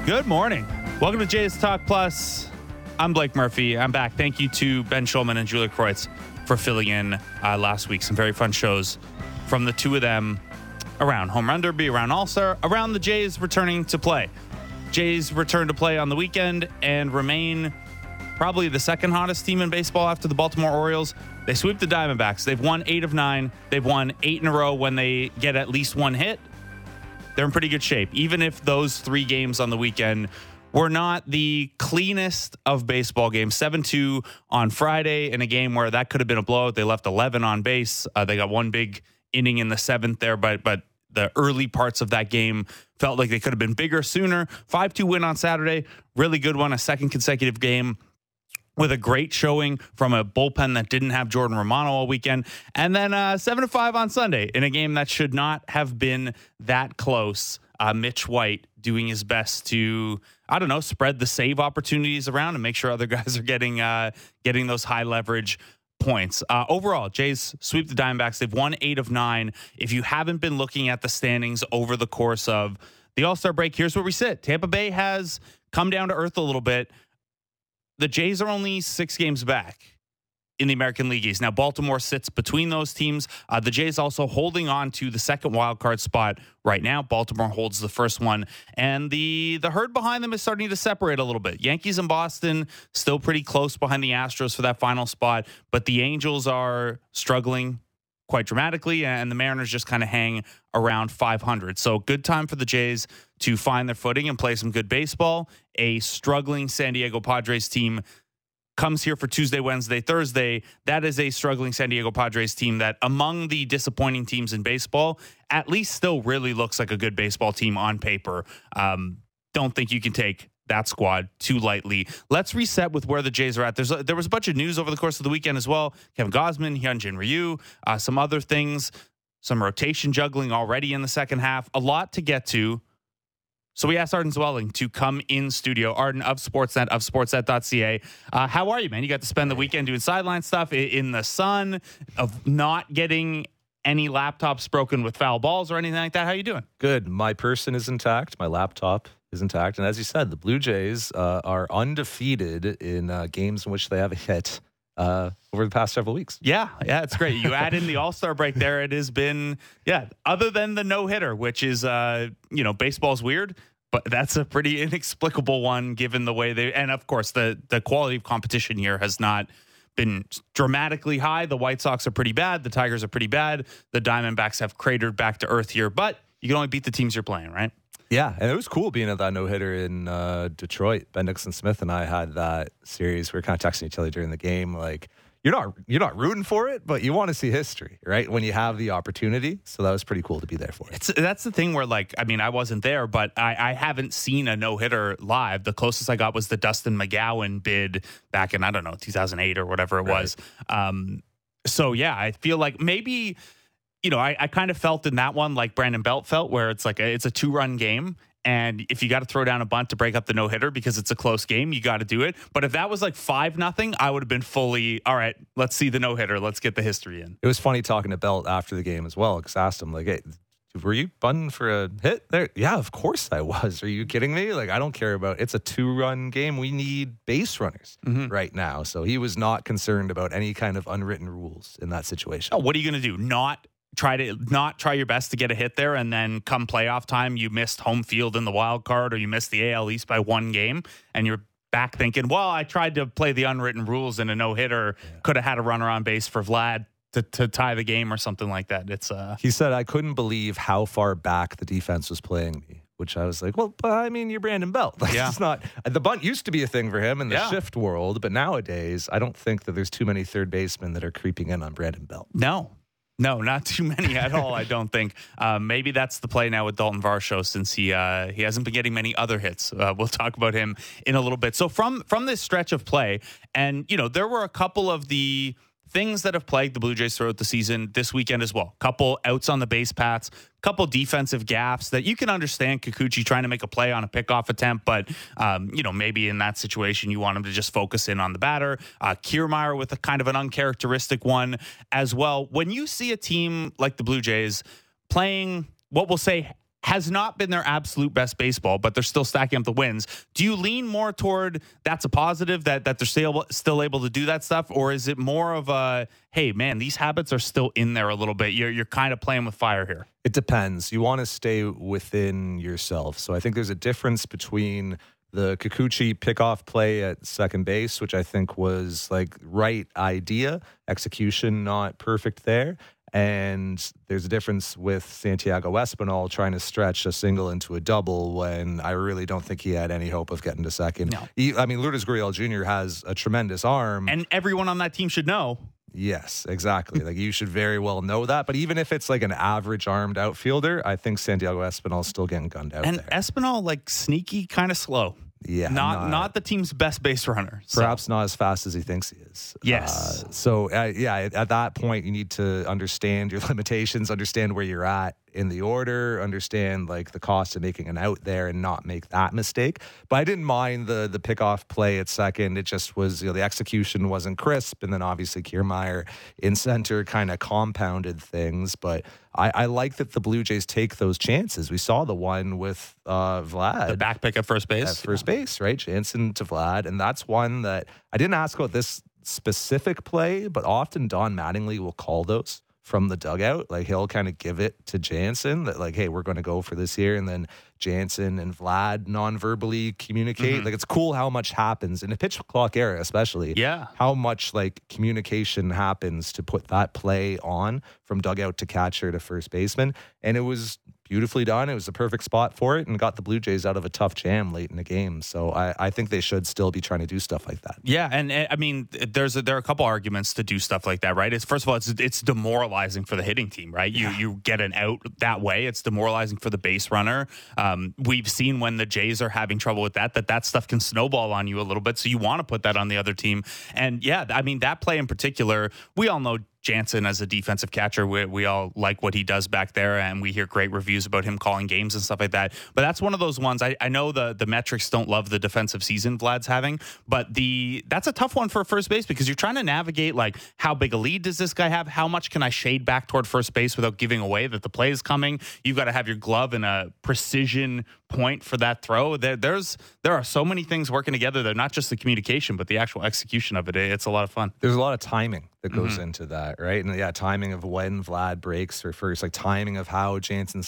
Good morning. Welcome to Jays Talk Plus. I'm Blake Murphy. I'm back. Thank you to Ben Schulman and Julia Kreutz for filling in last week. Some very fun shows from the two of them around Home Run Derby, around All-Star, around the Jays returning to play. Jays return to play on the weekend and remain probably the second hottest team in baseball after the Baltimore Orioles. They sweep the Diamondbacks. They've won 8 of 9. They've won 8 in a row when they get at least one hit. They're in pretty good shape, even if those 3 games on the weekend were not the cleanest of baseball games. 7-2 on Friday in a game where that could have been a blowout. They left 11 on base. They got one big inning in the 7th there, but the early parts of that game felt like they could have been bigger sooner. 5-2 win on Saturday. Really good one, a second consecutive game with a great showing from a bullpen that didn't have Jordan Romano all weekend. And then 7-5 on Sunday in a game that should not have been that close. Mitch White doing his best to, spread the save opportunities around and make sure other guys are getting those high leverage points. Overall, Jays sweep the Diamondbacks. They've won 8 of 9. If you haven't been looking at the standings over the course of the All-Star break, here's where we sit. Tampa Bay has come down to earth a little bit. The Jays are only 6 games back in the American League East. Now, Baltimore sits between those teams. The Jays also holding on to the second wild card spot right now. Baltimore holds the first one. And the herd behind them is starting to separate a little bit. Yankees and Boston still pretty close behind the Astros for that final spot. But the Angels are struggling quite dramatically, and the Mariners just kind of hang around 500. So good time for the Jays to find their footing and play some good baseball. A struggling San Diego Padres team comes here for Tuesday, Wednesday, Thursday. That is a struggling San Diego Padres team that, among the disappointing teams in baseball, at least still really looks like a good baseball team on paper. Don't think you can take that squad too lightly. Let's reset with where the Jays are at. There was a bunch of news over the course of the weekend as well. Kevin Gausman, Hyunjin Ryu, some other things, some rotation juggling already in the second half. A lot to get to. So we asked Arden Zwelling to come in studio. Arden of Sportsnet, of sportsnet.ca. How are you, man? You got to spend the weekend doing sideline stuff in the sun, of not getting any laptops broken with foul balls or anything like that. How you doing? Good. My person is intact. My laptop is intact. And as you said, the Blue Jays are undefeated in games in which they have a hit over the past several weeks. Yeah, it's great. You add in the All-Star break there, it has been, other than the no-hitter, which is, baseball's weird, but that's a pretty inexplicable one given the way and of course, the quality of competition here has not been dramatically high. The White Sox are pretty bad. The Tigers are pretty bad. The Diamondbacks have cratered back to earth here, but you can only beat the teams you're playing, right? Yeah, and it was cool being at that no-hitter in Detroit. Ben Dixon-Smith and I had that series. We were kind of texting each other during the game, like, you're not rooting for it, but you want to see history, right? When you have the opportunity. So that was pretty cool to be there for it. That's the thing where, I wasn't there, but I haven't seen a no-hitter live. The closest I got was the Dustin McGowan bid back in, 2008 or whatever it was. I feel like maybe... I kind of felt in that one like Brandon Belt felt, where it's like it's a 2-run game. And if you got to throw down a bunt to break up the no-hitter because it's a close game, you got to do it. But if that was like 5-0, I would have been fully, all right, let's see the no-hitter. Let's get the history in. It was funny talking to Belt after the game as well, because I asked him, like, hey, were you bunting for a hit there? Yeah, of course I was. Are you kidding me? Like, I don't care about it's a 2-run game. We need base runners right now. So he was not concerned about any kind of unwritten rules in that situation. Oh, what are you going to do? Not try your best to get a hit there, and then come playoff time, you missed home field in the wild card, or you missed the AL East by 1 game, and you're back thinking, well, I tried to play the unwritten rules in a no-hitter, could have had a runner on base for Vlad to tie the game or something like that. It's He said, I couldn't believe how far back the defense was playing me, which I was like, well, but you're Brandon Belt. It's not, the bunt used to be a thing for him in the shift world, but nowadays, I don't think that there's too many third basemen that are creeping in on Brandon Belt. No, not too many at all, I don't think. Maybe that's the play now with Dalton Varsho, since he hasn't been getting many other hits. We'll talk about him in a little bit. So from this stretch of play, and, there were a couple of the things that have plagued the Blue Jays throughout the season this weekend as well. Couple outs on the base paths, couple defensive gaps that you can understand Kikuchi trying to make a play on a pickoff attempt, but maybe in that situation you want him to just focus in on the batter. Kiermaier with a kind of an uncharacteristic one as well. When you see a team like the Blue Jays playing what we'll say has not been their absolute best baseball, but they're still stacking up the wins. Do you lean more toward that's a positive, that they're still able to do that stuff? Or is it more of a, hey, man, these habits are still in there a little bit. You're kind of playing with fire here. It depends. You want to stay within yourself. So I think there's a difference between the Kikuchi pickoff play at second base, which I think was like right idea, execution not perfect there. And there's a difference with Santiago Espinal trying to stretch a single into a double when I really don't think he had any hope of getting to second. No. Lourdes Gurriel Jr. has a tremendous arm. And everyone on that team should know. Yes, exactly. Like you should very well know that. But even if it's like an average armed outfielder, I think Santiago Espinal is still getting gunned out and there. Espinal, like sneaky, kind of slow. Yeah, not the team's best base runner. Perhaps not as fast as he thinks he is. Yes. At that point, you need to understand your limitations, understand where you're at in the order, understand like the cost of making an out there and not make that mistake. But I didn't mind the pickoff play at second. It just was, the execution wasn't crisp. And then obviously Kiermaier in center kind of compounded things. But I like that the Blue Jays take those chances. We saw the one with Vlad. The back pick at first base. At first base, right? Jansen to Vlad. And that's one that I didn't ask about this specific play, but often Don Mattingly will call those from the dugout. Like he'll kind of give it to Jansen that like, hey, we're going to go for this here. And then Jansen and Vlad non-verbally communicate. Mm-hmm. Like it's cool how much happens in a pitch clock era, especially. Yeah. How much like communication happens to put that play on from dugout to catcher to first baseman. And it was beautifully done. It was the perfect spot for it and got the Blue Jays out of a tough jam late in the game. So I think they should still be trying to do stuff like that. Yeah, and I mean, there are a couple arguments to do stuff like that, right? First of all, it's demoralizing for the hitting team, right? You get an out that way. It's demoralizing for the base runner. We've seen when the Jays are having trouble with that stuff can snowball on you a little bit. So you want to put that on the other team. And yeah, I mean, that play in particular, we all know Jansen as a defensive catcher, we all like what he does back there, and we hear great reviews about him calling games and stuff like that. But that's one of those ones. I know the metrics don't love the defensive season Vlad's having, but that's a tough one for first base because you're trying to navigate like how big a lead does this guy have? How much can I shade back toward first base without giving away that the play is coming? You've got to have your glove in a precision point for that throw. There are so many things working together. They're not just the communication, but the actual execution of it. It's a lot of fun. There's a lot of timing that goes into that, right? And yeah, timing of when Vlad breaks or first, like timing of how Jansen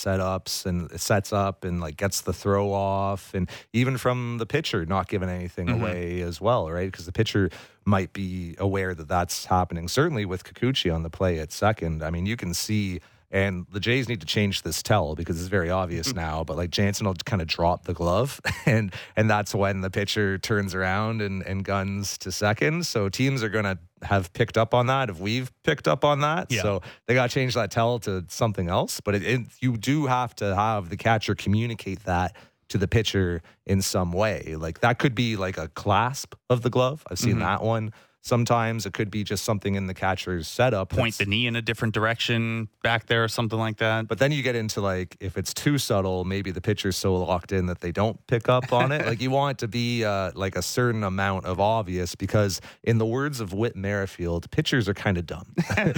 sets up and like gets the throw off, and even from the pitcher not giving anything away as well, right? Because the pitcher might be aware that that's happening. Certainly with Kikuchi on the play at second, I mean, you can see. And the Jays need to change this tell because it's very obvious now. But like Jansen will kind of drop the glove, and that's when the pitcher turns around and guns to second. So teams are going to have picked up on that if we've picked up on that. Yeah. So they got to change that tell to something else. But you do have to have the catcher communicate that to the pitcher in some way. Like that could be like a clasp of the glove. I've seen that one. Sometimes it could be just something in the catcher's setup. Point the knee in a different direction back there or something like that. But then you get into like, if it's too subtle, maybe the pitcher's so locked in that they don't pick up on it. Like you want it to be like a certain amount of obvious because in the words of Whit Merrifield, pitchers are kind of dumb.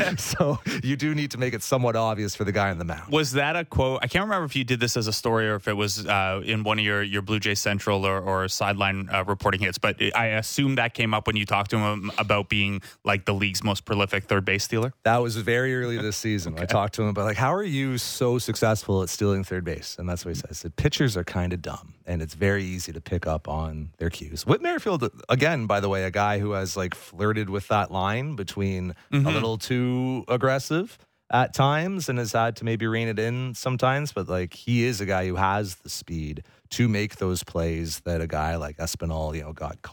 So you do need to make it somewhat obvious for the guy in the mound. Was that a quote? I can't remember if you did this as a story or if it was in one of your Blue Jay Central or sideline reporting hits, but I assume that came up when you talked to him about being like the league's most prolific third base stealer? That was very early this season. Okay. I talked to him about like, how are you so successful at stealing third base? And that's what he said. I said, pitchers are kind of dumb and it's very easy to pick up on their cues. Whit Merrifield, again, by the way, a guy who has like flirted with that line between a little too aggressive at times and has had to maybe rein it in sometimes. But like he is a guy who has the speed to make those plays that a guy like Espinal, got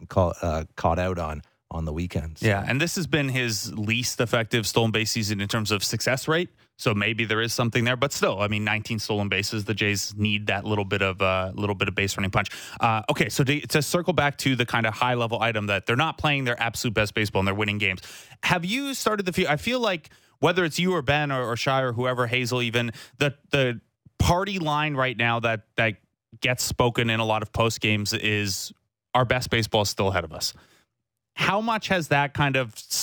caught out on the weekends. Yeah, and this has been his least effective stolen base season in terms of success rate. So maybe there is something there, but still, I mean, 19 stolen bases. The Jays need that little bit of base running punch. Okay, so to circle back to the kind of high level item that they're not playing their absolute best baseball and they're winning games. Have you started to feel? I feel like whether it's you or Ben or Shai or whoever, Hazel, even the party line right now that gets spoken in a lot of post games is our best baseball is still ahead of us. How much has that kind of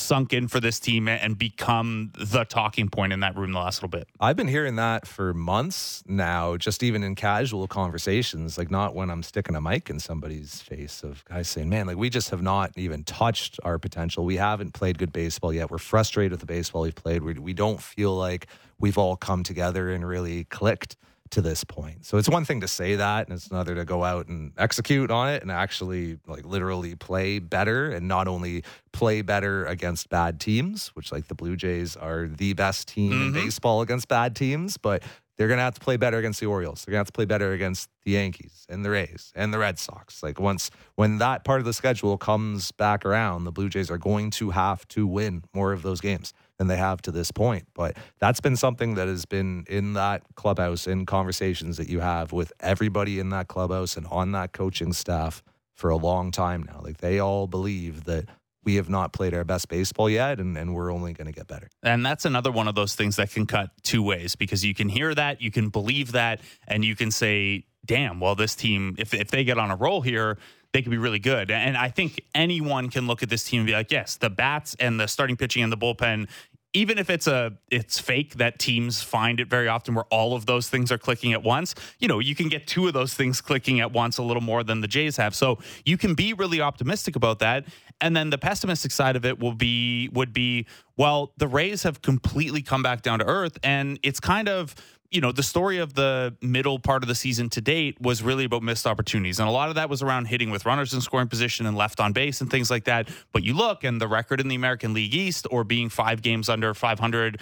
sunk in for this team and become the talking point in that room the last little bit. I've been hearing that for months now, just even in casual conversations, like not when I'm sticking a mic in somebody's face, of guys saying, man, like we just have not even touched our potential. We haven't played good baseball yet. We're frustrated with the baseball we've played. We don't feel like we've all come together and really clicked to this point. So it's one thing to say that, and it's another to go out and execute on it and actually like literally play better, and not only play better against bad teams, which like the Blue Jays are the best team in baseball against bad teams, but they're going to have to play better against the Orioles. They're going to have to play better against the Yankees and the Rays and the Red Sox. Like when that part of the schedule comes back around, the Blue Jays are going to have to win more of those games than they have to this point. But that's been something that has been in that clubhouse, in conversations that you have with everybody in that clubhouse and on that coaching staff for a long time now. Like they all believe that we have not played our best baseball yet, and we're only going to get better. And that's another one of those things that can cut two ways, because you can hear that, you can believe that, and you can say, damn, well, this team, if they get on a roll here, they could be really good. And I think anyone can look at this team and be like, yes, the bats and the starting pitching and the bullpen, even if it's fake that teams find it very often where all of those things are clicking at once, you can get two of those things clicking at once a little more than the Jays have. So you can be really optimistic about that. And then the pessimistic side of it would be, well, the Rays have completely come back down to earth, and it's kind of, the story of the middle part of the season to date was really about missed opportunities. And a lot of that was around hitting with runners in scoring position and left on base and things like that. But you look, and the record in the American League East, or being 5 games under 500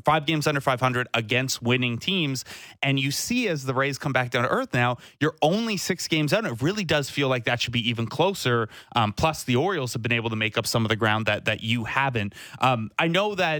against winning teams. And you see, as the Rays come back down to earth now, you're only 6 games out. And it really does feel like that should be even closer. Plus the Orioles have been able to make up some of the ground that you haven't. I know that,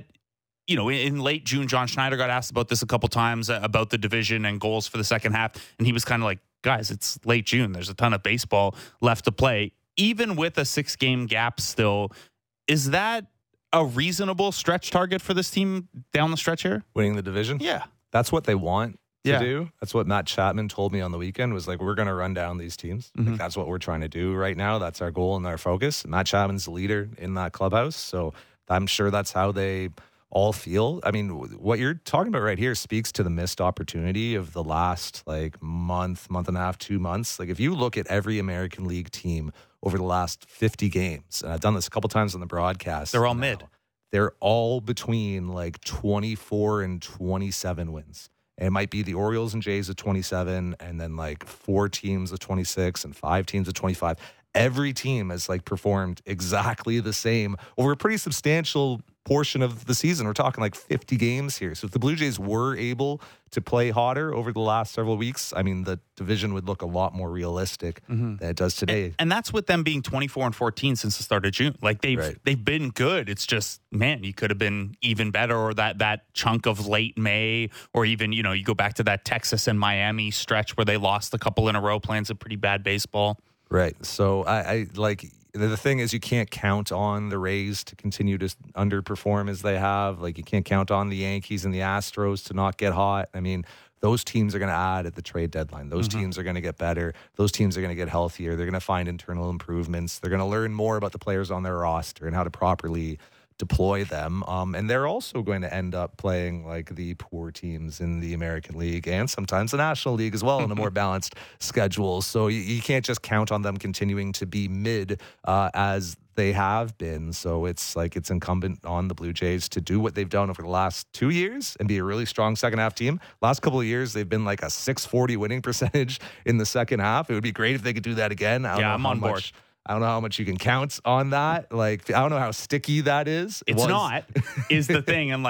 in late June, John Schneider got asked about this a couple times, about the division and goals for the second half. And he was kind of like, guys, it's late June. There's a ton of baseball left to play. Even with a 6-game gap still, is that a reasonable stretch target for this team down the stretch here? Winning the division? Yeah. That's what they want to do. That's what Matt Chapman told me on the weekend, was like, we're going to run down these teams. Like, that's what we're trying to do right now. That's our goal and our focus. Matt Chapman's the leader in that clubhouse. So I'm sure that's how they all feel. I mean, what you're talking about right here speaks to the missed opportunity of the last month and a half, 2 months. Like if you look at every American League team over the last 50 games, and I've done this a couple times on the broadcast. They're all mid. They're all between 24 and 27 wins. And it might be the Orioles and Jays at 27, and then 4 teams at 26 and 5 teams at 25. Every team has performed exactly the same over a pretty substantial portion of the season. We're talking 50 games here. So if the Blue Jays were able to play hotter over the last several weeks, I mean, the division would look a lot more realistic than it does today. And that's with them being 24-14 since the start of June. They've been good. It's just, man, you could have been even better, or that chunk of late May, or even, you go back to that Texas and Miami stretch where they lost a couple in a row, playing some pretty bad baseball. Right. So I the thing is, you can't count on the Rays to continue to underperform as they have. You can't count on the Yankees and the Astros to not get hot. I mean, those teams are going to add at the trade deadline. Those teams are going to get better. Those teams are going to get healthier. They're going to find internal improvements. They're going to learn more about the players on their roster and how to properly deploy them. And they're also going to end up playing the poor teams in the American League and sometimes the National League as well in a more balanced schedule. So you can't just count on them continuing to be mid as they have been. So it's incumbent on the Blue Jays to do what they've done over the last 2 years and be a really strong second half team. Last couple of years, they've been a .640 winning percentage in the second half. It would be great if they could do that again. I'm on board. I don't know how much you can count on that. I don't know how sticky that is. It's not, is the thing. And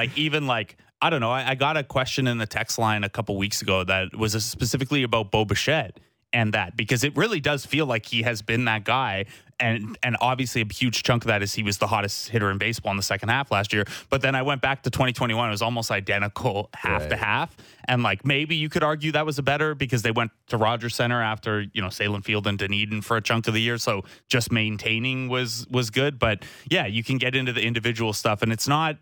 I don't know. I got a question in the text line a couple weeks ago that was specifically about Bo Bichette and that, because it really does feel like he has been that guy. And obviously a huge chunk of that is he was the hottest hitter in baseball in the second half last year. But then I went back to 2021. It was almost identical half to half. And maybe you could argue that was a better, because they went to Rogers Center after, Salem Field and Dunedin for a chunk of the year. So just maintaining was good. But yeah, you can get into the individual stuff, and it's not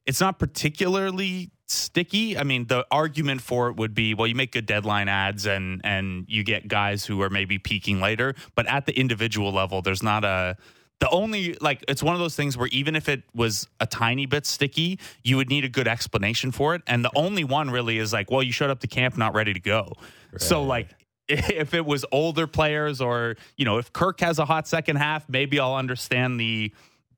particularly sticky. I mean, the argument for it would be, well, you make good deadline ads and you get guys who are maybe peaking later, but at the individual level, there's not a The only, like, it's one of those things where even if it was a tiny bit sticky, you would need a good explanation for it. And the only one really is like, well, you showed up to camp not ready to go. Right. So, like, if it was older players or, if Kirk has a hot second half, maybe I'll understand the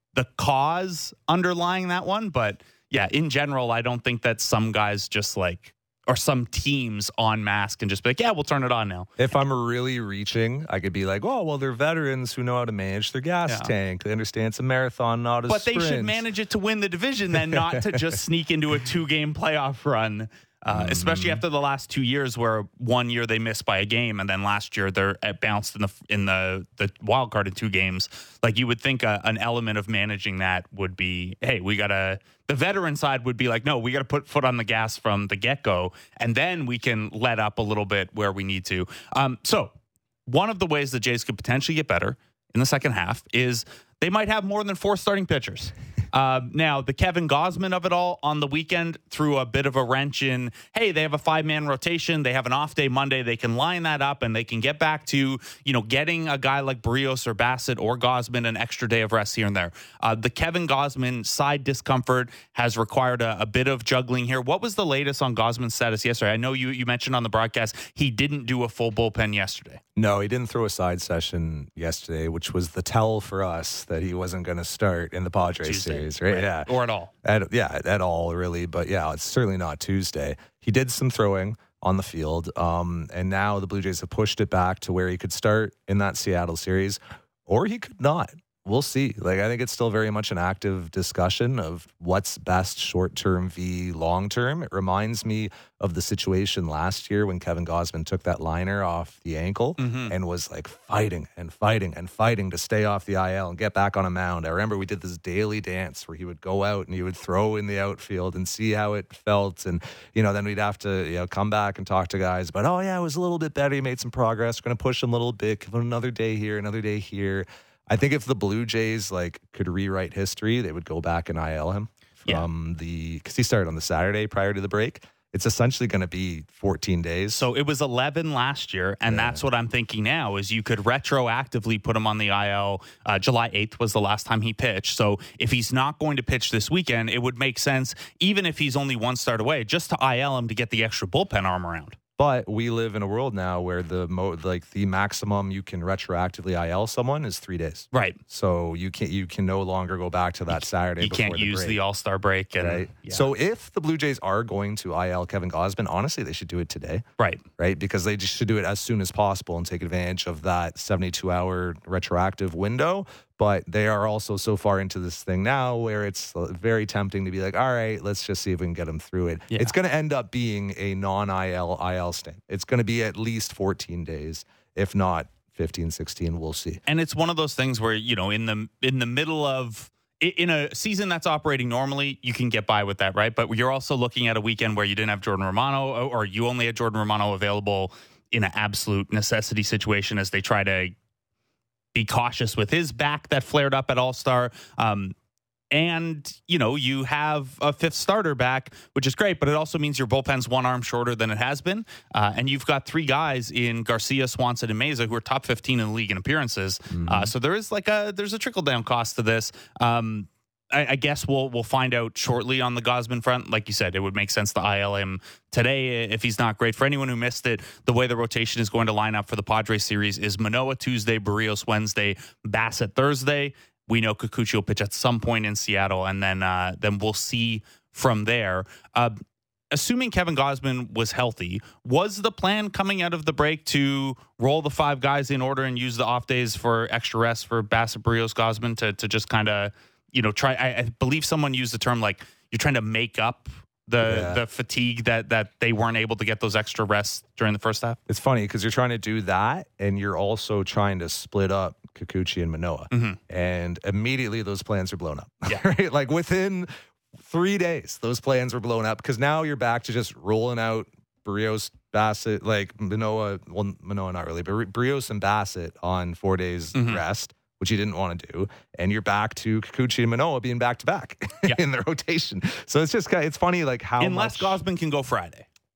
cause underlying that one. But, yeah, in general, I don't think that some guys just, like, or some teams en masse can just be like, yeah, we'll turn it on now. If I'm really reaching, I could be like, oh, well, they're veterans who know how to manage their gas tank. They understand it's a marathon, not a sprint. But they should manage it to win the division then, not to just sneak into a 2-game playoff run, especially after the last 2 years where 1 year they missed by a game and then last year they're bounced in the wild card in 2 games. Like, you would think an element of managing that would be, hey, the veteran side would be like, no, we got to put foot on the gas from the get-go, and then we can let up a little bit where we need to. So one of the ways the Jays could potentially get better in the second half is they might have more than 4 starting pitchers. Now, the Kevin Gausman of it all on the weekend threw a bit of a wrench in, hey, they have a 5-man rotation. They have an off day Monday. They can line that up and they can get back to, getting a guy like Barrios or Bassett or Gausman an extra day of rest here and there. The Kevin Gausman side discomfort has required a bit of juggling here. What was the latest on Gausman's status yesterday? I know you mentioned on the broadcast he didn't do a full bullpen yesterday. No, he didn't throw a side session yesterday, which was the tell for us that he wasn't going to start in the Padres series, right? Yeah. Or at all. At all, really. But yeah, it's certainly not Tuesday. He did some throwing on the field, and now the Blue Jays have pushed it back to where he could start in that Seattle series, or he could not. We'll see. Like, I think it's still very much an active discussion of what's best short-term v. long-term. It reminds me of the situation last year when Kevin Gausman took that liner off the ankle and was like fighting to stay off the IL and get back on a mound. I remember we did this daily dance where he would go out and he would throw in the outfield and see how it felt. And, then we'd have to, come back and talk to guys about, oh, yeah, it was a little bit better. He made some progress. We're going to push him a little bit. Give him another day here, another day here. I think if the Blue Jays could rewrite history, they would go back and IL him from because he started on the Saturday prior to the break. It's essentially going to be 14 days. So it was 11 last year, and that's what I'm thinking now is you could retroactively put him on the IL. July 8th was the last time he pitched. So if he's not going to pitch this weekend, it would make sense, even if he's only 1 start away, just to IL him to get the extra bullpen arm around. But we live in a world now where the maximum you can retroactively IL someone is 3 days. Right. So you can no longer go back to that Saturday. You can't use the All-Star break. Right. Yeah. So if the Blue Jays are going to IL Kevin Gausman, honestly, they should do it today. Right. Right. Because they just should do it as soon as possible and take advantage of that 72-hour retroactive window. But they are also so far into this thing now where it's very tempting to be like, all right, let's just see if we can get them through it. Yeah. It's going to end up being a non-IL stint. It's going to be at least 14 days, if not 15, 16. We'll see. And it's one of those things where, in the middle of in a season that's operating normally, you can get by with that, right? But you're also looking at a weekend where you didn't have Jordan Romano, or you only had Jordan Romano available in an absolute necessity situation as they try to be cautious with his back that flared up at All-Star. And, you have a 5th starter back, which is great, but it also means your bullpen's 1 arm shorter than it has been. And you've got 3 guys in Garcia, Swanson, and Meza who are top 15 in the league in appearances. So there is there's a trickle-down cost to this. I guess we'll find out shortly on the Gausman front. Like you said, it would make sense to IL him today if he's not great. For anyone who missed it, the way the rotation is going to line up for the Padres series is Manoah Tuesday, Barrios Wednesday, Bassett Thursday. We know Kikuchi will pitch at some point in Seattle, and then we'll see from there. Assuming Kevin Gausman was healthy, was the plan coming out of the break to roll the 5 guys in order and use the off days for extra rest for Bassett, Barrios, Gausman to just kind of try? I believe someone used the term like you're trying to make up the fatigue that they weren't able to get those extra rests during the first half. It's funny because you're trying to do that, and you're also trying to split up Kikuchi and Manoah, and immediately those plans are blown up. Yeah. Right? Like within 3 days, those plans were blown up because now you're back to just rolling out Barrios, Bassett, like Manoah not really, but Barrios and Bassett on 4 days rest, which you didn't want to do, and you're back to Kikuchi and Manoah being back-to-back in the rotation. So it's funny like how unless Gausman can go Friday.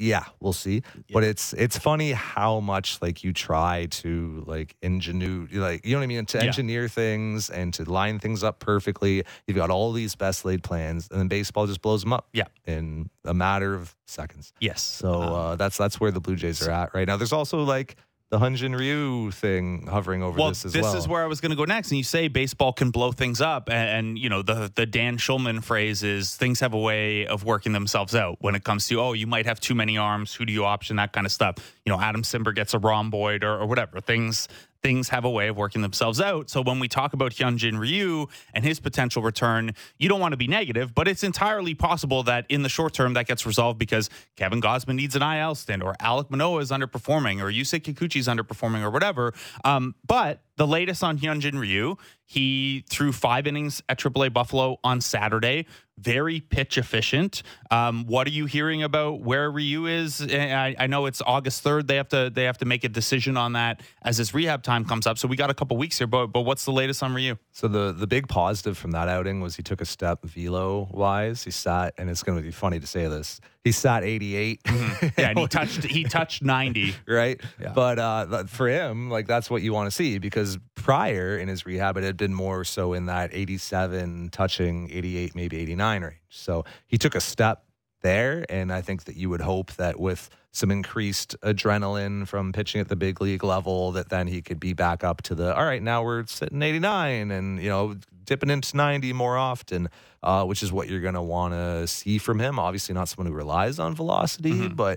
Yeah, we'll see. But it's funny how much like you try to like like, you know what I mean, to engineer things and to line things up perfectly. You've got all these best laid plans, and then baseball just blows them up. Yeah, in a matter of seconds. Yes. So that's where the Blue Jays are at right now. There's also like the Hyun-Jin Ryu thing hovering over this as well. This is where I was going to go next. And you say baseball can blow things up. And you know, the Dan Schulman phrase is things have a way of working themselves out when it comes to, you might have too many arms. Who do you option? That kind of stuff. You know, Adam Simber gets a rhomboid or whatever. Things have a way of working themselves out. So when we talk about Hyun-Jin Ryu and his potential return, you don't want to be negative, but it's entirely possible that in the short term that gets resolved because Kevin Gausman needs an IL stint, or Alek Manoah is underperforming, or Yusei Kikuchi is underperforming, or whatever. But the latest on Hyun-Jin Ryu, he threw 5 innings at AAA Buffalo on Saturday. Very pitch efficient. What are you hearing about where Ryu is? I know it's August 3rd. They have to make a decision on that as his rehab time comes up. So we got a couple weeks here. But what's the latest on Ryu? So the big positive from that outing was he took a step velo wise. He sat, and it's going to be funny to say this, he sat 88. Mm-hmm. Yeah, and he touched 90. Right. Yeah. But for him, like, that's what you want to see, because prior in his rehab, it had been more so in that 87 touching 88, maybe 89 range. So he took a step there. And I think that you would hope that with some increased adrenaline from pitching at the big league level, that then he could be back up to all right, now we're sitting 89 and, you know, dipping into 90 more often, which is what you're going to want to see from him. Obviously not someone who relies on velocity, but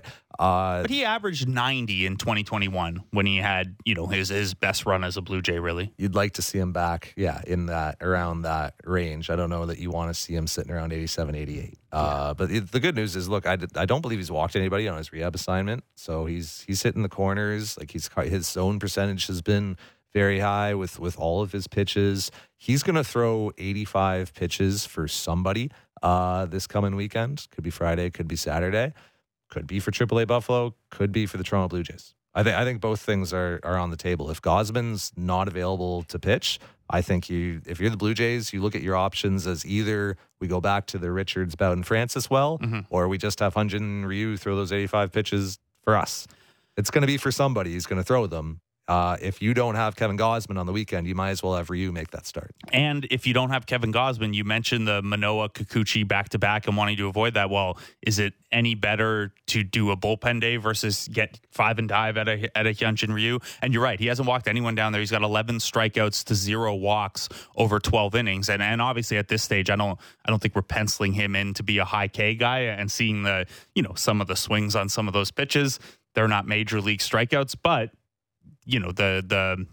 he averaged 90 in 2021 when he had, you know, his best run as a Blue Jay, really. You'd like to see him back, in that, around that range. I don't know that you want to see him sitting around 87, 88. But the good news is, look, I don't believe he's walked anybody on his rehab assignment. So he's hitting the corners. Like, his zone percentage has been very high with all of his pitches. He's going to throw 85 pitches for somebody this coming weekend. Could be Friday, could be Saturday, could be for AAA Buffalo, could be for the Toronto Blue Jays. I think both things are on the table. If Gausman's not available to pitch, I think if you're the Blue Jays, you look at your options as either we go back to the Richards, Bowden, Francis or we just have Hyun-Jin Ryu throw those 85 pitches for us. It's going to be for somebody. He's going to throw them. If you don't have Kevin Gausman on the weekend, you might as well have Ryu make that start. And if you don't have Kevin Gausman, you mentioned the Manoah Kikuchi back-to-back and wanting to avoid that. Well, is it any better to do a bullpen day versus get 5 and dive at a Hyun-Jin Ryu? And you're right, he hasn't walked anyone down there. He's got 11 strikeouts to 0 walks over 12 innings. And obviously at this stage, I don't think we're penciling him in to be a high K guy, and seeing some of the swings on some of those pitches. They're not major league strikeouts, but you know, the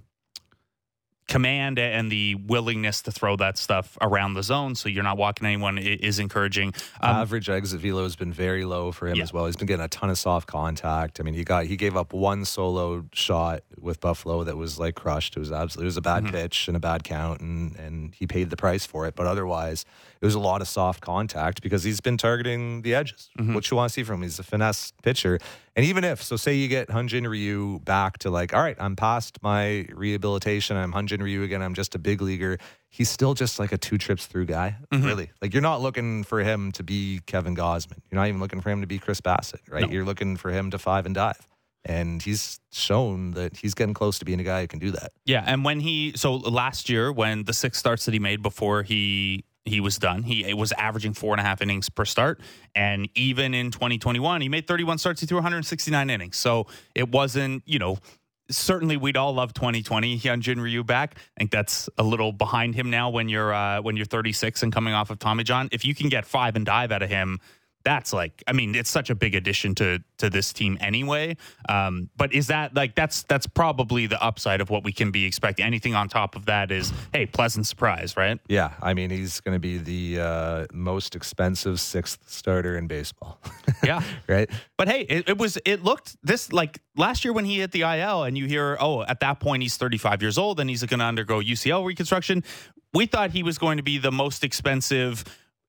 command and the willingness to throw that stuff around the zone so you're not walking anyone is encouraging. Average exit velo has been very low for him as well. He's been getting a ton of soft contact. I mean, he gave up one solo shot with Buffalo that was like crushed. It was a bad pitch and a bad count, and he paid the price for it. But otherwise, it was a lot of soft contact because he's been targeting the edges. What you want to see from him, he's a finesse pitcher. And even say you get Hyun-Jin Ryu back to like, all right, I'm past my rehabilitation, I'm Hyun-Jin Ryu again, I'm just a big leaguer. He's still just like a 2 trips through guy, really. Like, you're not looking for him to be Kevin Gausman. You're not even looking for him to be Chris Bassett, right? No. You're looking for him to 5 and dive. And he's shown that he's getting close to being a guy who can do that. Yeah, and last year, when the 6 starts that he made before he was done, he was averaging 4.5 innings per start. And even in 2021, he made 31 starts. He threw 169 innings. So it wasn't, certainly we'd all love 2020 Hyun-Jin Ryu back. I think that's a little behind him now when you're 36 and coming off of Tommy John. If you can get 5 and dive out of him, that's it's such a big addition to this team anyway. But is that that's probably the upside of what we can be expecting. Anything on top of that is, hey, pleasant surprise, right? Yeah. I mean, he's going to be the most expensive 6th starter in baseball. Yeah. Right. But hey, it looked this like last year when he hit the IL and you hear, at that point he's 35 years old and he's going to undergo UCL reconstruction. We thought he was going to be the most expensive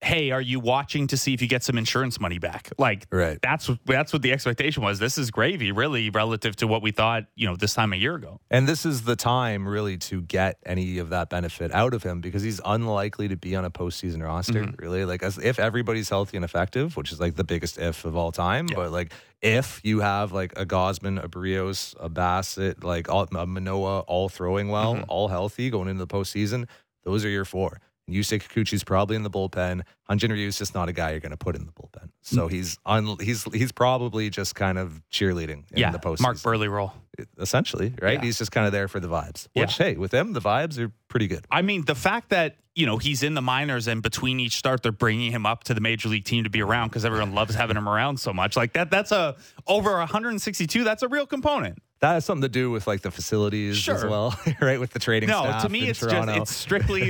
hey, are you watching to see if you get some insurance money back? Like, Right. That's what the expectation was. This is gravy, really, relative to what we thought, this time a year ago. And this is the time really to get any of that benefit out of him because he's unlikely to be on a postseason roster, really. Like, as if everybody's healthy and effective, which is like the biggest if of all time. Yeah. But like, if you have like a Gausman, a Barrios, a Bassett, like a Manoah, all throwing well, all healthy going into the postseason, those are your four. Yusei Kikuchi's probably in the bullpen. Hyun-Jin Ryu's just not a guy you're going to put in the bullpen. So he's probably just kind of cheerleading in the postseason. Mark Burley role. Essentially, right? Yeah. He's just kind of there for the vibes. Which, hey, with him, the vibes are pretty good. I mean, the fact that, he's in the minors and between each start, they're bringing him up to the major league team to be around because everyone loves having him around so much. Like that's over 162. That's a real component. That has something to do with like the facilities as well, right? With the trading staff. No, to me, in it's Toronto. it's strictly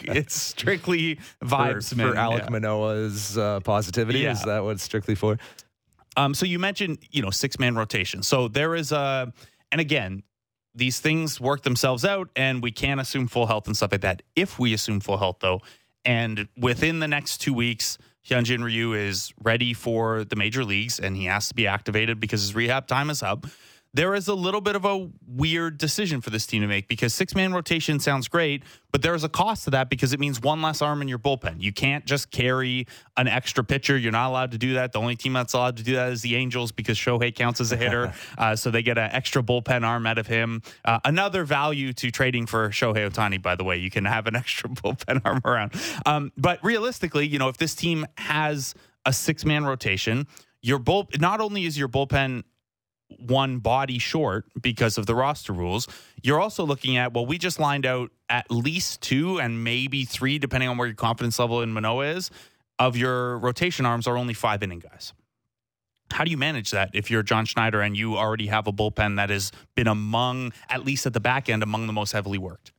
vibes, for Alek Manoah's positivity. Yeah. Is that what it's strictly for? So you mentioned, 6-man rotation. So there is and again, these things work themselves out and we can't assume full health and stuff like that. If we assume full health though, and within the next 2 weeks, Hyun-Jin Ryu is ready for the major leagues and he has to be activated because his rehab time is up. There is a little bit of a weird decision for this team to make because 6-man rotation sounds great, but there is a cost to that because it means one less arm in your bullpen. You can't just carry an extra pitcher. You're not allowed to do that. The only team that's allowed to do that is the Angels because Shohei counts as a hitter. So they get an extra bullpen arm out of him. Another value to trading for Shohei Ohtani, by the way. You can have an extra bullpen arm around. But realistically, if this team has a 6-man rotation, not only is your bullpen one body short because of the roster rules, you're also looking at, we just lined out at least 2 and maybe 3, depending on where your confidence level in Manoah is, of your rotation arms are only 5-inning guys. How do you manage that if you're John Schneider and you already have a bullpen that has been among, at least at the back end, among the most heavily worked?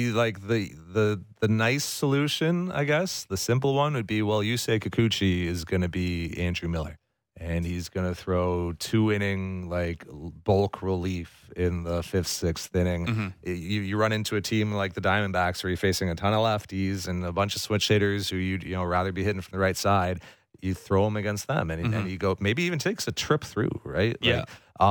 The nice solution, I guess, the simple one would be, Yusei Kikuchi is going to be Andrew Miller. And he's going to throw 2-inning like bulk relief in the 5th, 6th inning. You run into a team like the Diamondbacks where you're facing a ton of lefties and a bunch of switch hitters who you'd rather be hitting from the right side. You throw them against them, and you go maybe even takes a trip through, right? Yeah.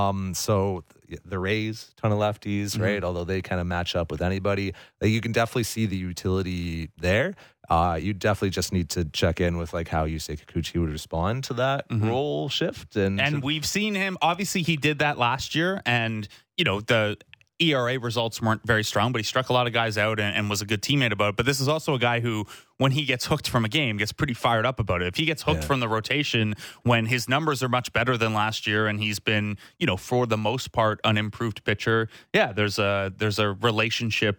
So the Rays, ton of lefties, right? Although they kind of match up with anybody, you can definitely see the utility there. You definitely just need to check in with like how Yusei Kikuchi would respond to that role shift. And we've seen him, obviously he did that last year and, the ERA results weren't very strong, but he struck a lot of guys out and was a good teammate about it. But this is also a guy who, when he gets hooked from a game, gets pretty fired up about it. If he gets hooked from the rotation when his numbers are much better than last year and he's been, for the most part, an improved pitcher, there's a relationship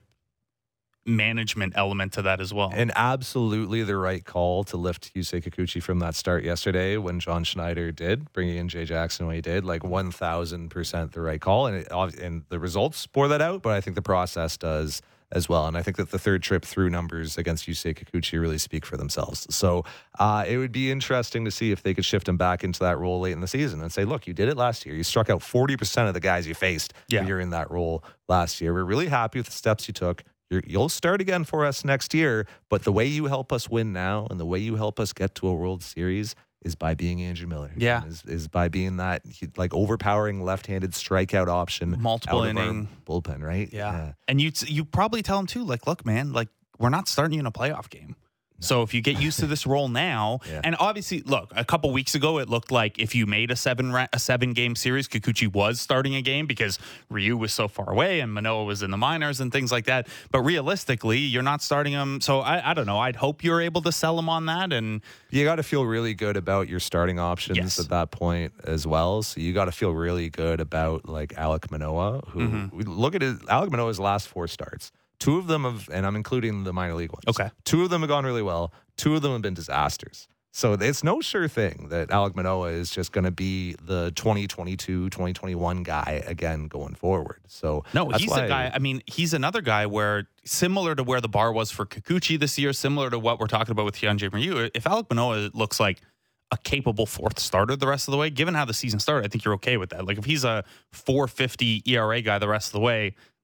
management element to that as well. And absolutely the right call to lift Yusei Kikuchi from that start yesterday when John Schneider did, bringing in Jay Jackson when he did, like 1,000% the right call. And the results bore that out, but I think the process does as well. And I think that the third trip through numbers against Yusei Kikuchi really speak for themselves. So it would be interesting to see if they could shift him back into that role late in the season and say, look, you did it last year. You struck out 40% of the guys you faced when you're in that role last year. We're really happy with the steps you took. You'll start again for us next year, but the way you help us win now and the way you help us get to a World Series is by being Andrew Miller. Yeah. Is by being that like overpowering left-handed strikeout option. Multiple inning bullpen, right? Yeah. And you probably tell him too, like, look, man, like we're not starting you in a playoff game. So if you get used to this role now, and obviously, look, a couple weeks ago, it looked like if you made a 7-game series, Kikuchi was starting a game because Ryu was so far away and Manoah was in the minors and things like that. But realistically, you're not starting him. So I don't know. I'd hope you're able to sell him on that. And you got to feel really good about your starting options at that point as well. So you got to feel really good about like Alek Manoah, who look at Alek Manoah's last 4 starts. 2 of them have, and I'm including the minor league ones. Okay. 2 of them have gone really well. 2 of them have been disasters. So it's no sure thing that Alek Manoah is just going to be the 2022, 2021 guy again going forward. So no, he's a guy. I mean, he's another guy where similar to where the bar was for Kikuchi this year, similar to what we're talking about with Hyun-Jin Ryu, if Alek Manoah looks like a capable 4th starter the rest of the way, given how the season started, I think you're okay with that. Like if he's a 4.50 ERA guy the rest of the way,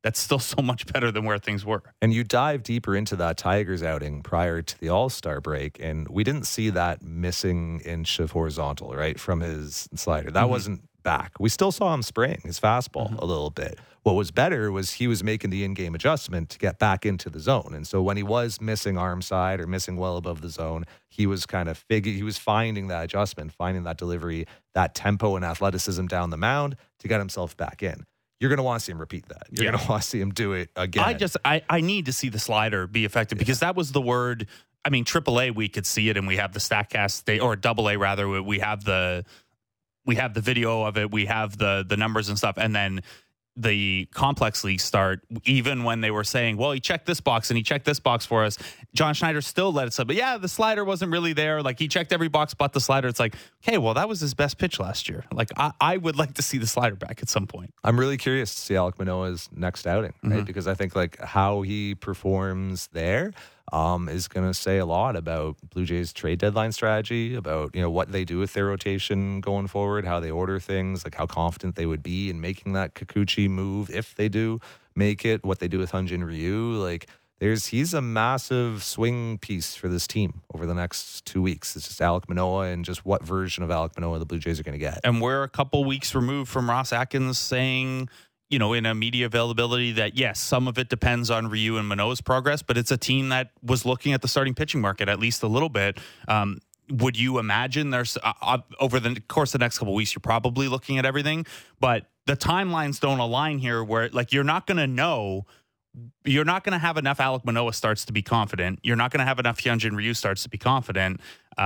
that's still so much better than where things were. And you dive deeper into that Tigers outing prior to the All-Star break, and we didn't see that missing inch of horizontal, right, from his slider. That wasn't back. We still saw him spraying his fastball a little bit. What was better was he was making the in-game adjustment to get back into the zone. And so when he was missing arm side or missing well above the zone, he was kind of he was finding that adjustment, finding that delivery, that tempo and athleticism down the mound to get himself back in. You're going to want to see him repeat that. You're going to want to see him do it again. I need to see the slider be effective because that was the word. I mean, AAA, we could see it, and we have the StatCast, or AA rather. We have the video of it. We have the numbers and stuff, and then the complex leagues start, even when they were saying, well, he checked this box and he checked this box for us. John Schneider still let it slip. But yeah, the slider wasn't really there. Like, he checked every box but the slider. It's like, okay, well, that was his best pitch last year. Like, I would like to see the slider back at some point. I'm really curious to see Alek Manoah's next outing, right? Because I think like how he performs there is going to say a lot about Blue Jays trade deadline strategy, about, what they do with their rotation going forward, how they order things, like how confident they would be in making that Kikuchi move if they do make it, what they do with Hyun-Jin Ryu. Like, he's a massive swing piece for this team over the next 2 weeks. It's just Alek Manoah and just what version of Alek Manoah the Blue Jays are going to get. And we're a couple weeks removed from Ross Atkins saying, in a media availability that, yes, some of it depends on Ryu and Manoah's progress, but it's a team that was looking at the starting pitching market at least a little bit. Would you imagine there's over the course of the next couple of weeks, you're probably looking at everything, but the timelines don't align here where, like, you're not going to have enough Alek Manoah starts to be confident. You're not going to have enough Hyun-Jin Ryu starts to be confident.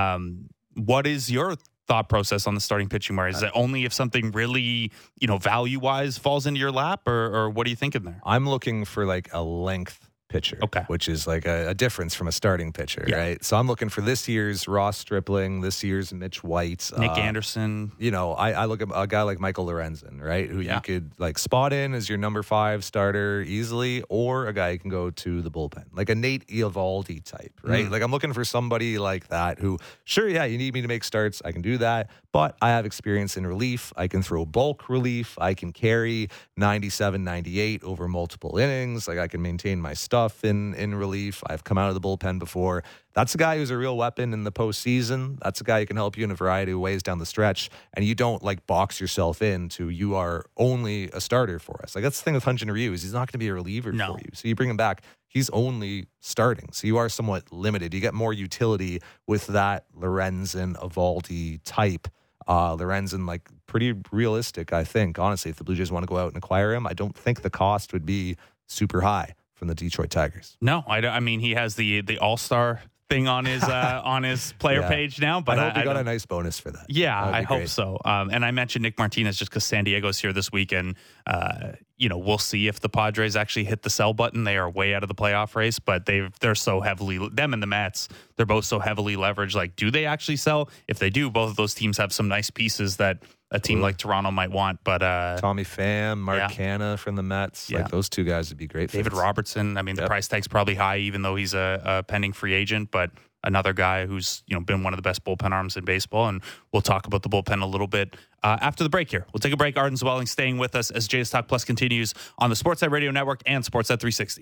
What is your thought process on the starting pitching market? Is it only if something really, value-wise falls into your lap, or what are you thinking there? I'm looking for like a length pitcher, which is like a difference from a starting pitcher, right? So I'm looking for this year's Ross Stripling, this year's Mitch White, Nick Anderson. I look at a guy like Michael Lorenzen, right? Who you could like spot in as your number 5 starter easily, or a guy who can go to the bullpen, like a Nate Eovaldi type, right? Like, I'm looking for somebody like that who, sure, you need me to make starts, I can do that, but I have experience in relief. I can throw bulk relief. I can carry 97, 98 over multiple innings. Like, I can maintain my stuff in relief. I've come out of the bullpen before. That's a guy who's a real weapon in the postseason. That's a guy who can help you in a variety of ways down the stretch. And you don't like box yourself into, you are only a starter for us. Like, that's the thing with Hyun-Jin Ryu, is he's not going to be a reliever for you. So you bring him back, he's only starting. So you are somewhat limited. You get more utility with that Lorenzen, Eovaldi type. Lorenzen, like, pretty realistic, I think. Honestly, if the Blue Jays want to go out and acquire him, I don't think the cost would be super high from the Detroit Tigers. No, I mean, he has the All-Star thing on his player page now, but I hope he got a nice bonus for that. Yeah, I hope so. And I mentioned Nick Martinez just because San Diego's here this weekend. We'll see if the Padres actually hit the sell button. They are way out of the playoff race, but they're so heavily, them and the Mets, they're both so heavily leveraged. Like, do they actually sell? If they do, both of those teams have some nice pieces that a team like Toronto might want. But Tommy Pham, Mark Canha from the Mets, like, those two guys would be great. David Robertson. I mean, the price tag's probably high, even though he's a pending free agent, but another guy who's been one of the best bullpen arms in baseball. And we'll talk about the bullpen a little bit after the break here. We'll take a break. Arden Zwelling staying with us as Jays Talk Plus continues on the Sportsnet Radio Network and Sportsnet 360.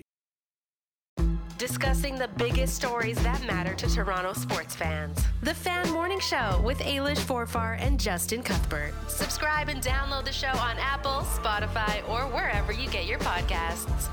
Discussing the biggest stories that matter to Toronto sports fans. The Fan Morning Show with Ailish Forfar and Justin Cuthbert. Subscribe and download the show on Apple, Spotify, or wherever you get your podcasts.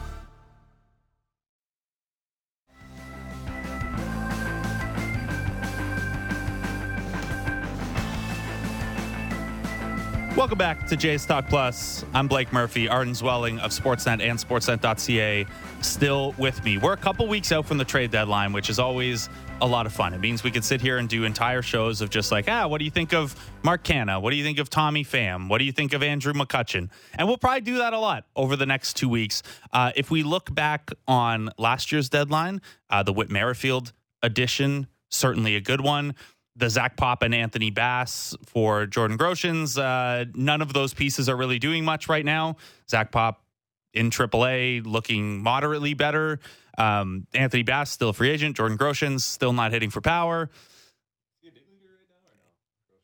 Welcome back to Jays Talk Plus. I'm Blake Murphy. Arden Zwelling of Sportsnet and Sportsnet.ca still with me. We're a couple weeks out from the trade deadline, which is always a lot of fun. It means we could sit here and do entire shows of just like, what do you think of Mark Canha? What do you think of Tommy Pham? What do you think of Andrew McCutchen? And we'll probably do that a lot over the next 2 weeks. If we look back on last year's deadline, the Whit Merrifield edition, certainly a good one. The Zach Pop and Anthony Bass for Jordan Groshans. None of those pieces are really doing much right now. Zach Pop in AAA looking moderately better. Anthony Bass still a free agent. Jordan Groshans still not hitting for power.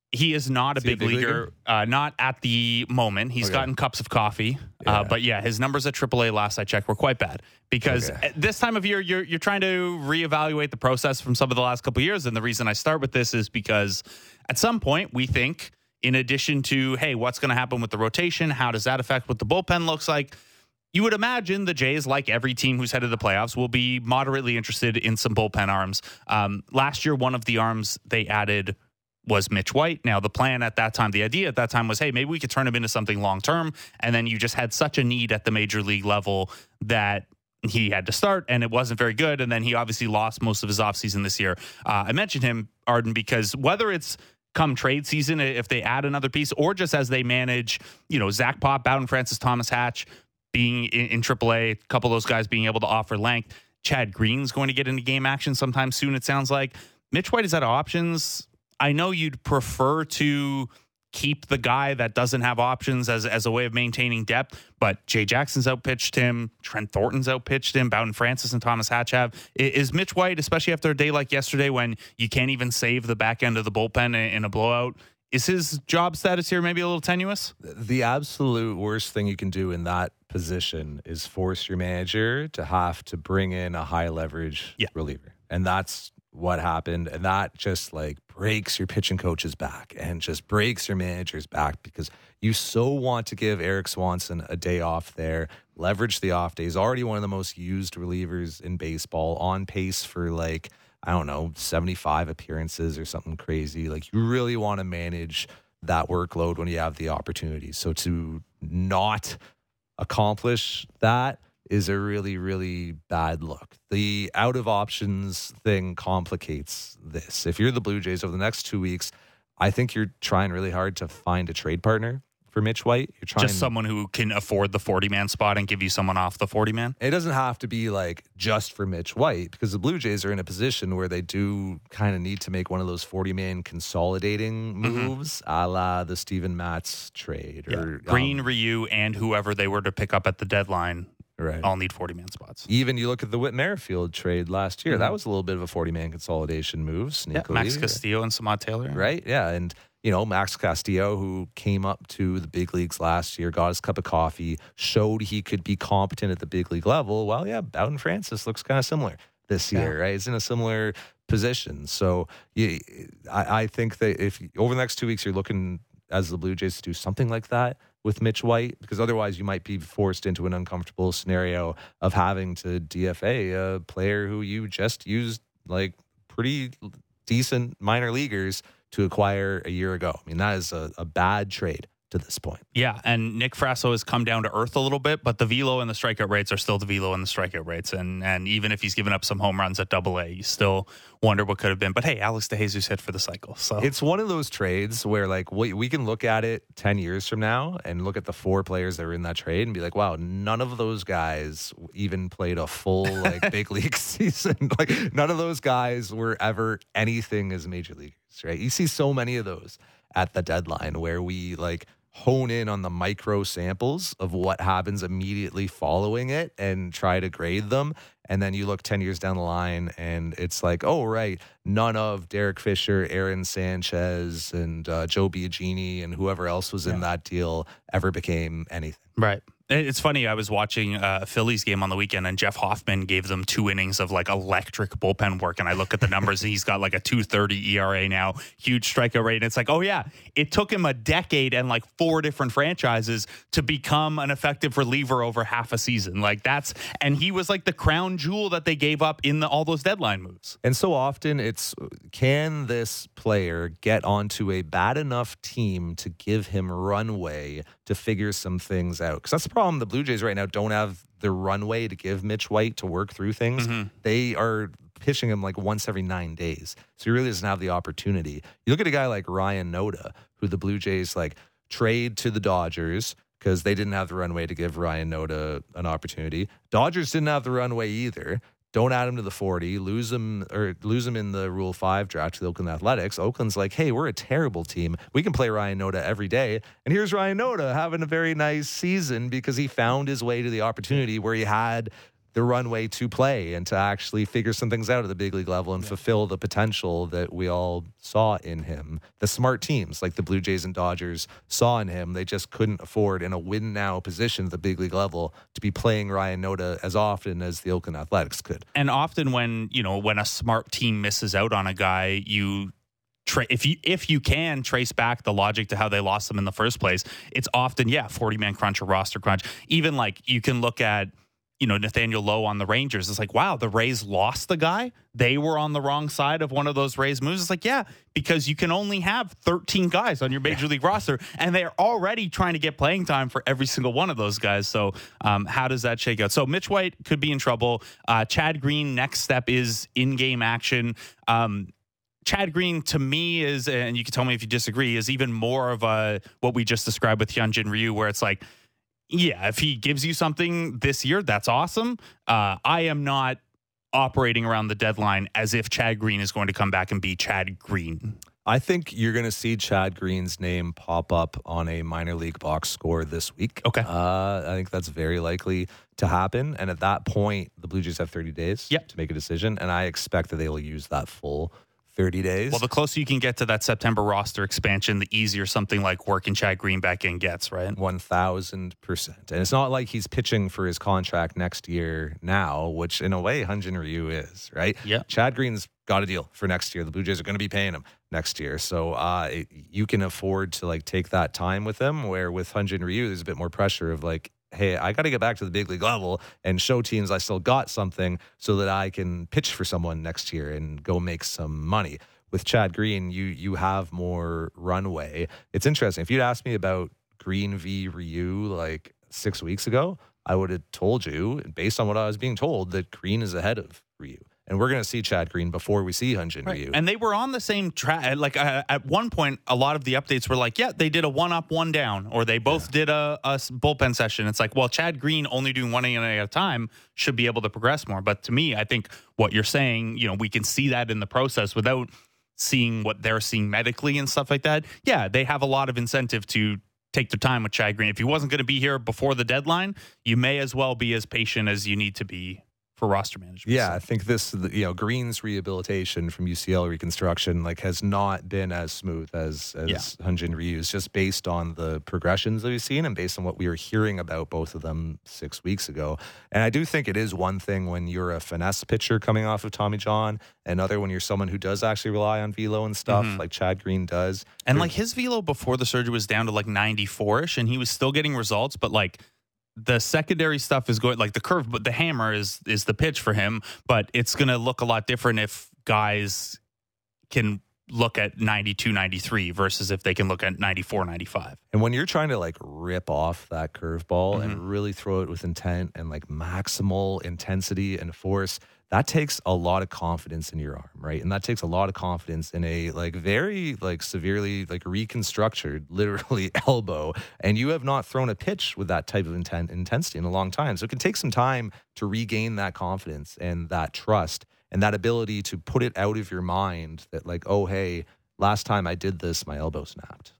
He is not a big leaguer, not at the moment. He's gotten cups of coffee. But yeah, his numbers at AAA last I checked were quite bad because at this time of year, you're trying to reevaluate the process from some of the last couple of years. And the reason I start with this is because at some point we think, in addition to, hey, what's going to happen with the rotation? How does that affect what the bullpen looks like? You would imagine the Jays, like every team who's headed to the playoffs, will be moderately interested in some bullpen arms. Last year, one of the arms they added was Mitch White. Now, the plan at that time, the idea at that time was, hey, maybe we could turn him into something long-term. And then you just had such a need at the major league level that he had to start, and it wasn't very good. And then he obviously lost most of his offseason this year. I mentioned him, Arden, because whether it's come trade season, if they add another piece, or just as they manage, Zach Pop, Bowden Francis, Thomas Hatch being in AAA, a couple of those guys being able to offer length. Chad Green's going to get into game action sometime soon, it sounds like. Mitch White is out of options. I know you'd prefer to keep the guy that doesn't have options as a way of maintaining depth, but Jay Jackson's outpitched him. Trent Thornton's outpitched him. Bowden Francis and Thomas Hatch have. Is Mitch White, especially after a day like yesterday when you can't even save the back end of the bullpen in a blowout, is his job status here maybe a little tenuous? The absolute worst thing you can do in that position is force your manager to have to bring in a high leverage reliever. And that's what happened. And that just breaks your pitching coach's back and just breaks your manager's back because you so want to give Eric Swanson a day off there, leverage the off day. He's already one of the most used relievers in baseball, on pace for 75 appearances or something crazy. You really want to manage that workload when you have the opportunity. So to not accomplish that is a really, really bad look. The out of options thing complicates this. If you're the Blue Jays over the next 2 weeks, I think you're trying really hard to find a trade partner for Mitch White. You're trying just someone who can afford the 40-man spot and give you someone off the 40-man. It doesn't have to be just for Mitch White because the Blue Jays are in a position where they do kind of need to make one of those 40-man consolidating moves, a la the Steven Matz trade or Green, Ryu, and whoever they were to pick up at the deadline. Right. All need 40-man spots. Even you look at the Whit Merrifield trade last year, that was a little bit of a 40-man consolidation move. Sneakily. Max Castillo and Samad Taylor. Right, yeah. And, Max Castillo, who came up to the big leagues last year, got his cup of coffee, showed he could be competent at the big league level. Well, yeah, Bowden Francis looks kind of similar this year, right? He's in a similar position. So I think that if over the next 2 weeks you're looking as the Blue Jays to do something like that with Mitch White, because otherwise you might be forced into an uncomfortable scenario of having to DFA a player who you just used pretty decent minor leaguers to acquire a year ago. I mean, that is a bad trade to this point. Yeah, and Nick Frasso has come down to earth a little bit, but the velo and the strikeout rates are still the velo and the strikeout rates. And even if he's given up some home runs at AA, you still wonder what could have been. But hey, Alex DeJesus hit for the cycle. So it's one of those trades where we can look at it 10 years from now and look at the 4 players that were in that trade and be like, wow, none of those guys even played a full big league season. None of those guys were ever anything as major leaguers, right? You see so many of those at the deadline where we hone in on the micro samples of what happens immediately following it and try to grade them. And then you look 10 years down the line and it's oh, right, none of Derek Fisher, Aaron Sanchez, and Joe Biagini and whoever else was in that deal ever became anything. Right. It's funny. I was watching a Phillies game on the weekend, and Jeff Hoffman gave them 2 innings of electric bullpen work. And I look at the numbers, and he's got a 2.30 ERA now, huge strikeout rate. And it's oh yeah, it took him a decade and 4 different franchises to become an effective reliever over half a season. And he was the crown jewel that they gave up in all those deadline moves. And so often it's, can this player get onto a bad enough team to give him runway to figure some things out? Because that's the problem. The Blue Jays right now don't have the runway to give Mitch White to work through things. They are pitching him once every 9 days. So he really doesn't have the opportunity. You look at a guy like Ryan Noda, who the Blue Jays trade to the Dodgers because they didn't have the runway to give Ryan Noda an opportunity. Dodgers didn't have the runway either. Don't add him to the 40, lose him in the Rule 5 draft to the Oakland Athletics. Oakland's hey, we're a terrible team. We can play Ryan Noda every day. And here's Ryan Noda having a very nice season because he found his way to the opportunity where he had the runway to play and to actually figure some things out at the big league level and fulfill the potential that we all saw in him. The smart teams like the Blue Jays and Dodgers saw in him. They just couldn't afford in a win now position at the big league level to be playing Ryan Noda as often as the Oakland Athletics could. And often when a smart team misses out on a guy, if you can trace back the logic to how they lost them in the first place, it's often 40-man crunch or roster crunch. Even like you can look at Nathaniel Lowe on the Rangers. It's like, wow, the Rays lost the guy. They were on the wrong side of one of those Rays moves. It's like, because you can only have 13 guys on your major league roster, and they're already trying to get playing time for every single one of those guys. So how does that shake out? So Mitch White could be in trouble. Chad Green, next step is in-game action. Chad Green, to me, is, and you can tell me if you disagree, is even more of what we just described with Hyunjin Ryu, where it's like, if he gives you something this year, that's awesome. I am not operating around the deadline as if Chad Green is going to come back and be Chad Green. I think you're going to see Chad Green's name pop up on a minor league box score this week. Okay. I think that's very likely to happen. And at that point, the Blue Jays have 30 days to make a decision. And I expect that they will use that full 30 days. Well, the closer you can get to that September roster expansion, the easier something like working Chad Green back in gets, right? 1,000%. And it's not like he's pitching for his contract next year now, which in a way Hyunjin Ryu is, right? Yeah. Chad Green's got a deal for next year. The Blue Jays are going to be paying him next year. So you can afford to take that time with him, where with Hyunjin Ryu, there's a bit more pressure of hey, I got to get back to the big league level and show teams I still got something so that I can pitch for someone next year and go make some money. With Chad Green, you have more runway. It's interesting. If you'd asked me about Green v. Ryu 6 weeks ago, I would have told you, based on what I was being told, that Green is ahead of Ryu. And we're going to see Chad Green before we see Hyunjin Ryu. And they were on the same track. At one point, a lot of the updates were they did a 1 up, 1 down, or they both did a bullpen session. It's like, well, Chad Green only doing 1 inning at a time should be able to progress more. But to me, I think what you're saying, we can see that in the process without seeing what they're seeing medically and stuff like that. Yeah, they have a lot of incentive to take their time with Chad Green. If he wasn't going to be here before the deadline, you may as well be as patient as you need to be for roster management. Yeah, I think Green's rehabilitation from UCL reconstruction has not been as smooth as Hyunjin Ryu's, just based on the progressions that we've seen and based on what we were hearing about both of them 6 weeks ago. And I do think it is one thing when you're a finesse pitcher coming off of Tommy John, another when you're someone who does actually rely on velo and stuff like Chad Green does. And his velo before the surgery was down to 94-ish, and he was still getting results, but the secondary stuff is going the curve, but the hammer is the pitch for him. But it's going to look a lot different if guys can look at 92, 93 versus if they can look at 94, 95. And when you're trying to rip off that curveball and really throw it with intent and maximal intensity and force, that takes a lot of confidence in your arm, right? And that takes a lot of confidence in a very severely reconstructed, literally elbow. And you have not thrown a pitch with that type of intensity in a long time. So it can take some time to regain that confidence and that trust and that ability to put it out of your mind that oh, hey, last time I did this, my elbow snapped.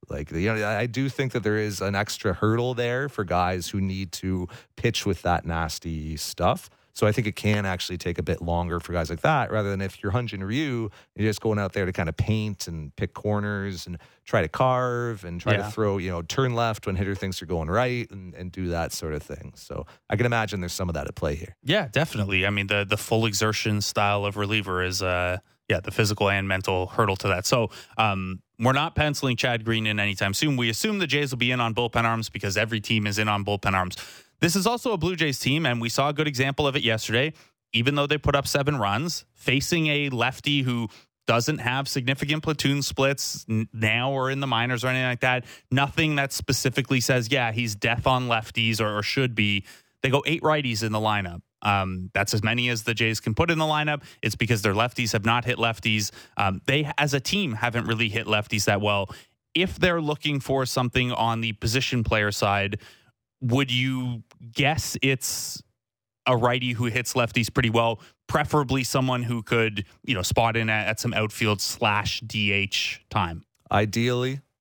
I do think that there is an extra hurdle there for guys who need to pitch with that nasty stuff. So I think it can actually take a bit longer for guys like that, rather than if you're Hyunjin Ryu, you're just going out there to kind of paint and pick corners and try to carve and try to throw, turn left when hitter thinks you're going right and do that sort of thing. So I can imagine there's some of that at play here. Yeah, definitely. I mean, the full exertion style of reliever is, the physical and mental hurdle to that. So we're not penciling Chad Green in anytime soon. We assume the Jays will be in on bullpen arms because every team is in on bullpen arms. This is also a Blue Jays team, and we saw a good example of it yesterday. Even though they put up 7 runs, facing a lefty who doesn't have significant platoon splits now or in the minors or anything like that, nothing that specifically says, he's death on lefties or should be. They go 8 righties in the lineup. That's as many as the Jays can put in the lineup. It's because their lefties have not hit lefties. They, as a team, haven't really hit lefties that well. If they're looking for something on the position player side, would you guess it's a righty who hits lefties pretty well, preferably someone who could, spot in at some outfield /DH time? Ideally,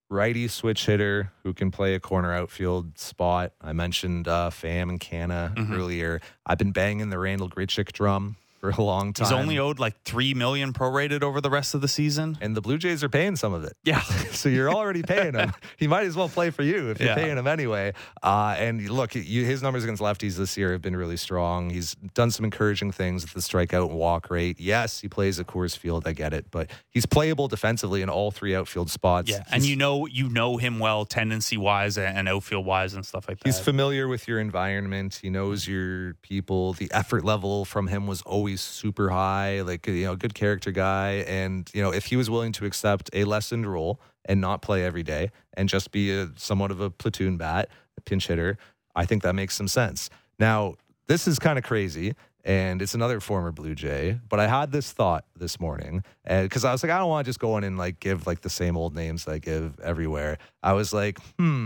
righty switch hitter who can play a corner outfield spot. I mentioned Pham and Canna earlier. I've been banging the Randall Grichuk drum for a long time. He's only owed like $3 million prorated over the rest of the season. And the Blue Jays are paying some of it. Yeah. So you're already paying him. He might as well play for you if you're paying him anyway. And look, his numbers against lefties this year have been really strong. He's done some encouraging things with the strikeout and walk rate. Yes, he plays at Coors Field. I get it. But he's playable defensively in all three outfield spots. Yeah. And you know him well, tendency-wise and outfield-wise and stuff like that. He's familiar with your environment. He knows your people. The effort level from him was always super high, like, good character guy. And, if he was willing to accept a lessened role and not play every day and just be somewhat of a platoon bat, a pinch hitter, I think that makes some sense. Now, this is kind of crazy, and it's another former Blue Jay, but I had this thought this morning, because I was like, I don't want to just go in and give the same old names that I give everywhere. I was like,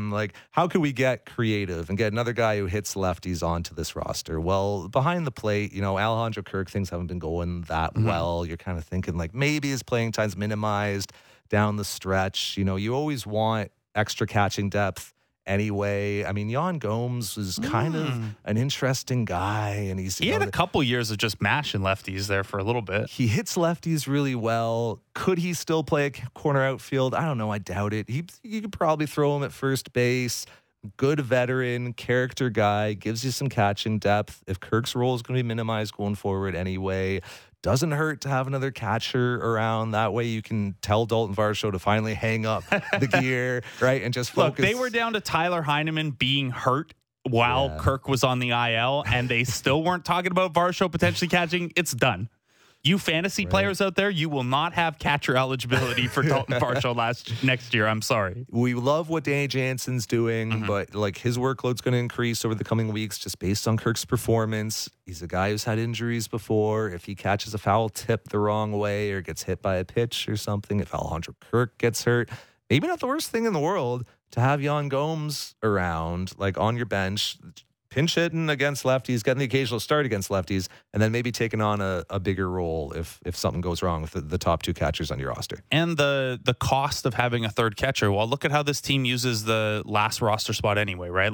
how could we get creative and get another guy who hits lefties onto this roster? Well, behind the plate, Alejandro Kirk, things haven't been going that well. You're kind of thinking maybe his playing time's minimized down the stretch. You always want extra catching depth. Anyway, I mean, Yan Gomes is kind of an interesting guy, and he had a couple years of just mashing lefties there for a little bit. He hits lefties really well. Could he still play a corner outfield? I don't know. I doubt it. You could probably throw him at first base. Good veteran, character guy, gives you some catching depth. If Kirk's role is going to be minimized going forward anyway, doesn't hurt to have another catcher around. That way you can tell Dalton Varsho to finally hang up the gear, right, and just focus. Look, they were down to Tyler Heineman being hurt while Kirk was on the IL, and they still weren't talking about Varsho potentially catching. It's done. You fantasy players out there, you will not have catcher eligibility for Dalton Varsho next year. I'm sorry. We love what Danny Jansen's doing, but his workload's going to increase over the coming weeks just based on Kirk's performance. He's a guy who's had injuries before. If he catches a foul tip the wrong way or gets hit by a pitch or something, if Alejandro Kirk gets hurt, maybe not the worst thing in the world to have Yan Gomes around, on your bench, pinch hitting against lefties, getting the occasional start against lefties, and then maybe taking on a bigger role if something goes wrong with the top two catchers on your roster. And the cost of having a third catcher. Well, look at how this team uses the last roster spot anyway, right?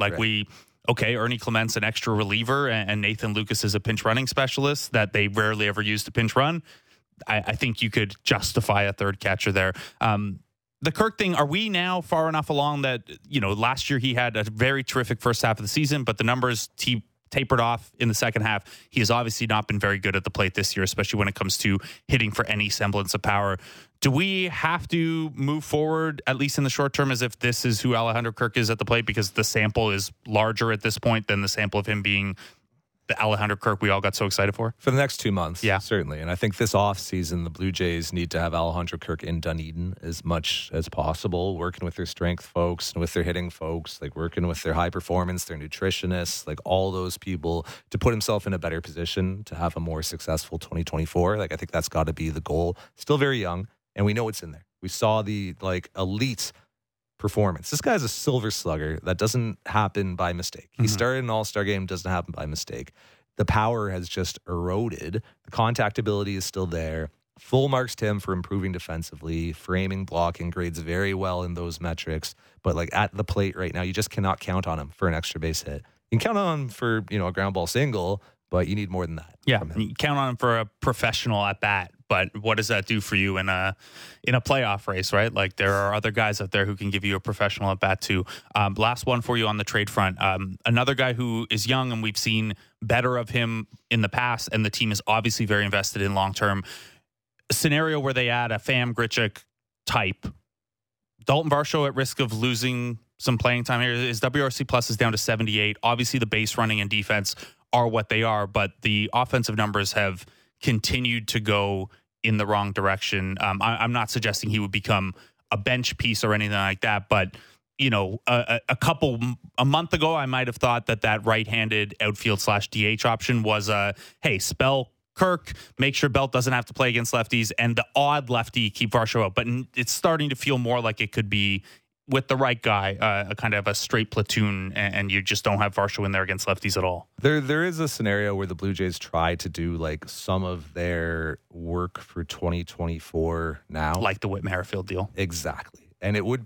Ernie Clement's an extra reliever, and Nathan Lucas is a pinch running specialist that they rarely ever use to pinch run. I think you could justify a third catcher there. The Kirk thing, are we now far enough along that, last year he had a very terrific first half of the season, but the numbers tapered off in the second half. He has obviously not been very good at the plate this year, especially when it comes to hitting for any semblance of power. Do we have to move forward, at least in the short term, as if this is who Alejandro Kirk is at the plate, because the sample is larger at this point than the sample of him being the Alejandro Kirk we all got so excited for? For the next 2 months, yeah, certainly. And I think this offseason, the Blue Jays need to have Alejandro Kirk in Dunedin as much as possible, working with their strength folks and with their hitting folks, working with their high performance, their nutritionists, all those people, to put himself in a better position to have a more successful 2024. I think that's got to be the goal. Still very young, and we know what's in there. We saw the elite performance. This guy's a silver slugger. That doesn't happen by mistake. He started an all-star game, doesn't happen by mistake. The power has just eroded. The contact ability is still there. Full marks to him for improving defensively. Framing, blocking grades very well in those metrics. But at the plate right now, you just cannot count on him for an extra base hit. You can count on him for, a ground ball single, but you need more than that. Yeah, you count on him for a professional at bat. But what does that do for you in a playoff race, right? There are other guys out there who can give you a professional at bat too. Last one for you on the trade front. Another guy who is young, and we've seen better of him in the past, and the team is obviously very invested in long term. A scenario where they add a Pham Grichuk type. Dalton Varsho at risk of losing some playing time here. His WRC plus is down to 78. Obviously, the base running and defense are what they are, but the offensive numbers have continued to go in the wrong direction. I'm not suggesting he would become a bench piece or anything like that, but a month ago, I might have thought that right-handed outfield / DH option was hey, spell Kirk, make sure Belt doesn't have to play against lefties, and the odd lefty, keep Varsho out. But it's starting to feel more like it could be, with the right guy, a kind of a straight platoon, and you just don't have Varsho in there against lefties at all. There is a scenario where the Blue Jays try to do some of their work for 2024 now. Like the Whit Merrifield deal. Exactly. And it would be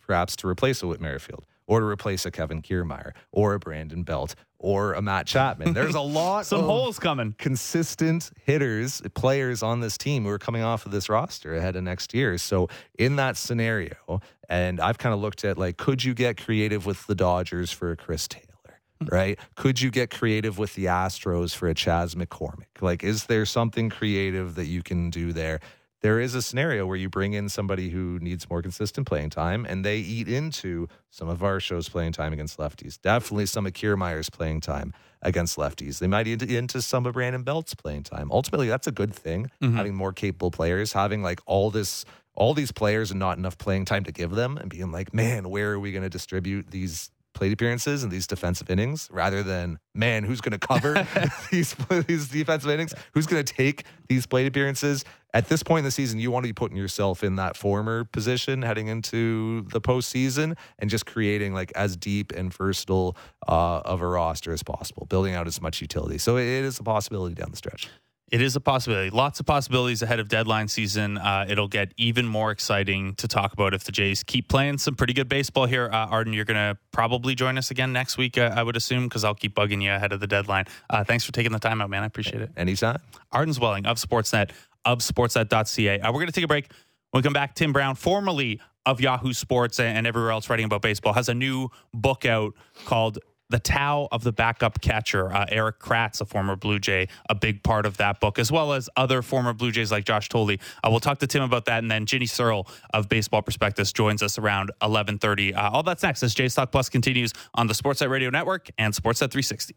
perhaps to replace a Whit Merrifield or to replace a Kevin Kiermaier or a Brandon Belt or a Matt Chapman. There's a lot Some of holes coming. consistent players on this team who are coming off of this roster ahead of next year. So in that scenario, and I've kind of looked at, like, could you get creative with the Dodgers for a Chris Taylor? Right? Could you get creative with the Astros for a Chas McCormick? Like, is there something creative that you can do there? There is a scenario where you bring in somebody who needs more consistent playing time, and they eat into some of our show's playing time against lefties. Definitely some of Kiermaier's playing time against lefties. They might eat into some of Brandon Belt's playing time. Ultimately, that's a good thing, having more capable players, having like all these players and not enough playing time to give them, and being like, man, where are we going to distribute these plate appearances and these defensive innings, rather than, man, who's going to cover these defensive innings? Who's going to take these plate appearances? At this point in the season, you want to be putting yourself in that former position heading into the postseason and just creating like as deep and versatile of a roster as possible, building out as much utility. So it is a possibility down the stretch. It is a possibility. Lots of possibilities ahead of deadline season. It'll get even more exciting to talk about if the Jays keep playing some pretty good baseball here. Arden, you're going to probably join us again next week, I would assume, because I'll keep bugging you ahead of the deadline. Thanks for taking the time out, man. I appreciate it. Anytime. Arden Zwelling of Sportsnet, of sportsnet.ca. We're going to take a break. When we come back, Tim Brown, formerly of Yahoo Sports and everywhere else writing about baseball, has a new book out called The Tao of the Backup Catcher. Eric Kratz, a former Blue Jay, a big part of that book, as well as other former Blue Jays like Josh Tolley. We'll talk to Tim about that, and then Ginny Searle of Baseball Prospectus joins us around 11:30. All that's next as Jays Talk Plus continues on the Sportsnet Radio Network and Sportsnet 360.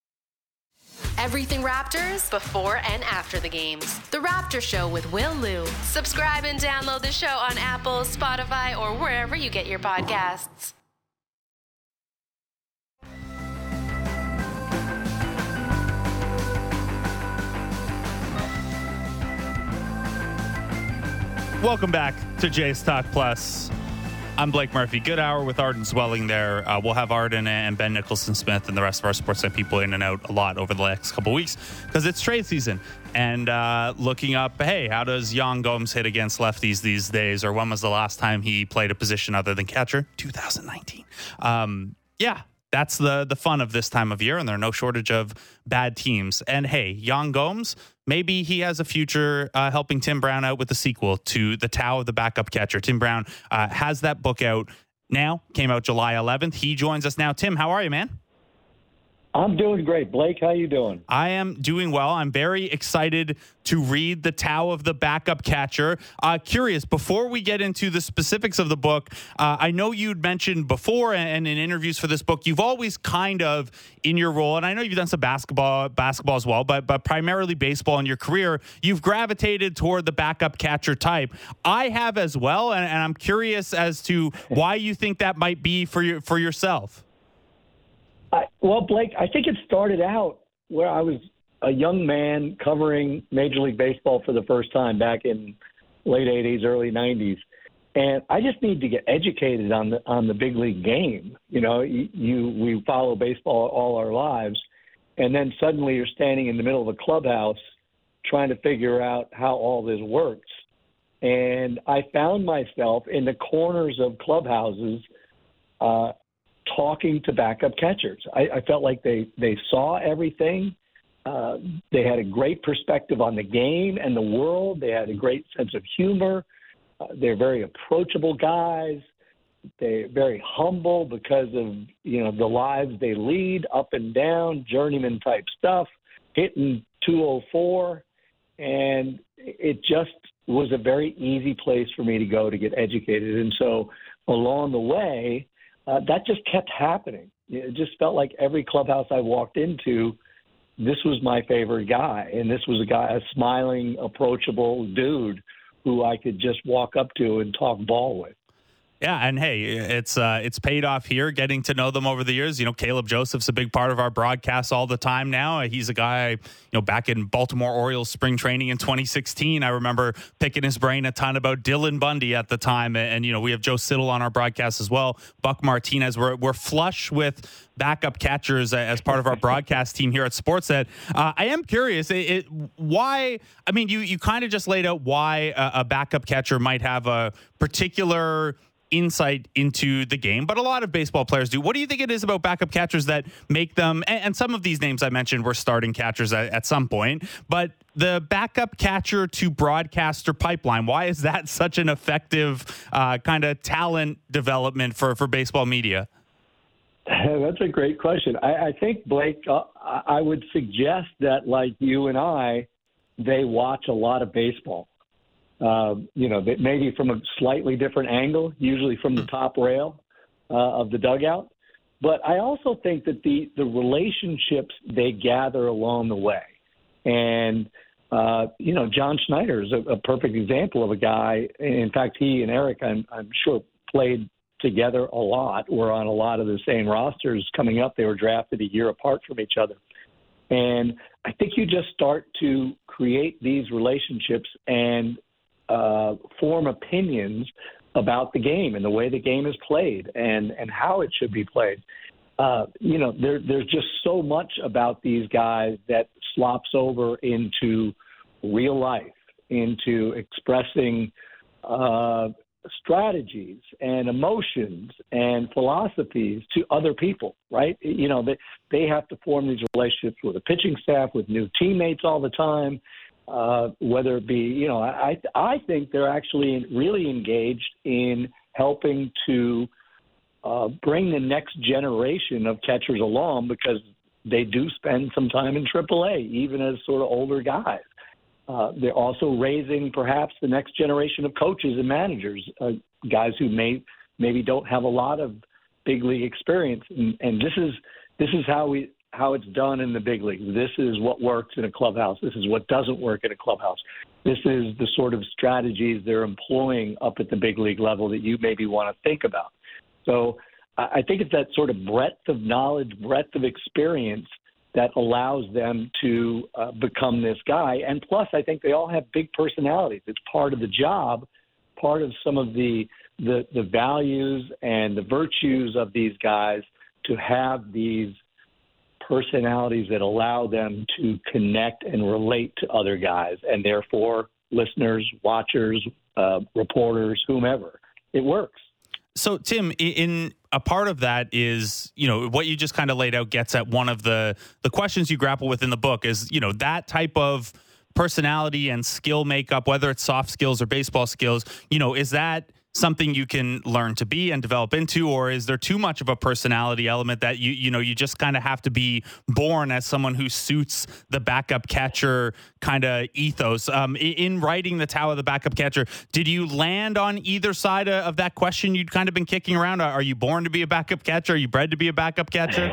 Everything Raptors before and after the games. The Raptor Show with Will Liu. Subscribe and download the show on Apple, Spotify, or wherever you get your podcasts. Welcome back to Jays Talk Plus. I'm Blake Murphy. Good hour with Arden Zwelling there. We'll have Arden and Ben Nicholson-Smith and the rest of our Sportsnet people in and out a lot over the next couple of weeks because it's trade season. And looking up, hey, how does Yan Gomes hit against lefties these days? Or when was the last time he played a position other than catcher? 2019. Yeah. That's the fun of this time of year, and there are no shortage of bad teams. And hey, Yan Gomes, maybe he has a future helping Tim Brown out with the sequel to The Tao of the Backup Catcher. Tim Brown has that book out now, came out July 11th. He joins us now. Tim, how are you, man? I'm doing great. Blake, how you doing? I am doing well. I'm very excited to read The Tao of the Backup Catcher. Curious, before we get into the specifics of the book, I know you'd mentioned before and in interviews for this book, you've always kind of, in your role, and I know you've done some basketball as well, but primarily baseball in your career, you've gravitated toward the backup catcher type. I have as well, and I'm curious as to why you think that might be for yourself. Well, Blake, I think it started out where I was a young man covering Major League Baseball for the first time back in late 80s, early 90s. And I just need to get educated on the big league game. You know, we follow baseball all our lives, and then suddenly you're standing in the middle of a clubhouse trying to figure out how all this works. And I found myself in the corners of clubhouses talking to backup catchers. I felt like they saw everything. They had a great perspective on the game and the world. They had a great sense of humor. They're very approachable guys. They're very humble because of, the lives they lead, up and down, journeyman type stuff, hitting 204. And it just was a very easy place for me to go to get educated. And so along the way, that just kept happening. It just felt like every clubhouse I walked into, this was my favorite guy. And this was a smiling, approachable dude who I could just walk up to and talk ball with. Yeah, and hey, it's paid off here, getting to know them over the years. Caleb Joseph's a big part of our broadcast all the time now. He's a guy, back in Baltimore Orioles spring training in 2016, I remember picking his brain a ton about Dylan Bundy at the time. And we have Joe Siddle on our broadcast as well. Buck Martinez. We're flush with backup catchers as part of our broadcast team here at Sportsnet. I am curious, why, you kind of just laid out why a backup catcher might have a particular insight into the game, but a lot of baseball players do. What do you think it is about backup catchers that make them, and some of these names I mentioned were starting catchers at some point, but the backup catcher to broadcaster pipeline, why is that such an effective kind of talent development for baseball media? That's a great question. I think, Blake, I would suggest that, like you and I, they watch a lot of baseball. Maybe from a slightly different angle, usually from the top rail of the dugout. But I also think that the relationships they gather along the way. And, John Schneider is a perfect example of a guy. In fact, he and Eric, I'm sure, played together a lot. Were on a lot of the same rosters coming up. They were drafted a year apart from each other. And I think you just start to create these relationships and form opinions about the game and the way the game is played and how it should be played. There's just so much about these guys that slops over into real life, into expressing strategies and emotions and philosophies to other people, right? They have to form these relationships with the pitching staff, with new teammates all the time. Whether it be, I think they're actually really engaged in helping to bring the next generation of catchers along because they do spend some time in AAA, even as sort of older guys. They're also raising perhaps the next generation of coaches and managers, guys who maybe don't have a lot of big league experience. And this is how it's done in the big leagues. This is what works in a clubhouse. This is what doesn't work in a clubhouse. This is the sort of strategies they're employing up at the big league level that you maybe want to think about. So I think it's that sort of breadth of knowledge, breadth of experience that allows them to become this guy. And plus, I think they all have big personalities. It's part of the job, part of some of the values and the virtues of these guys to have these personalities that allow them to connect and relate to other guys, and therefore listeners, watchers, reporters, whomever. It works. So, Tim, in a part of that is, what you just kind of laid out gets at one of the questions you grapple with in the book is, that type of personality and skill makeup, whether it's soft skills or baseball skills, is that something you can learn to be and develop into, or is there too much of a personality element that you just kind of have to be born as someone who suits the backup catcher kind of ethos? In writing the Tao of the Backup Catcher, did you land on either side of that question you'd kind of been kicking around? Are you born to be a backup catcher? Are you bred to be a backup catcher?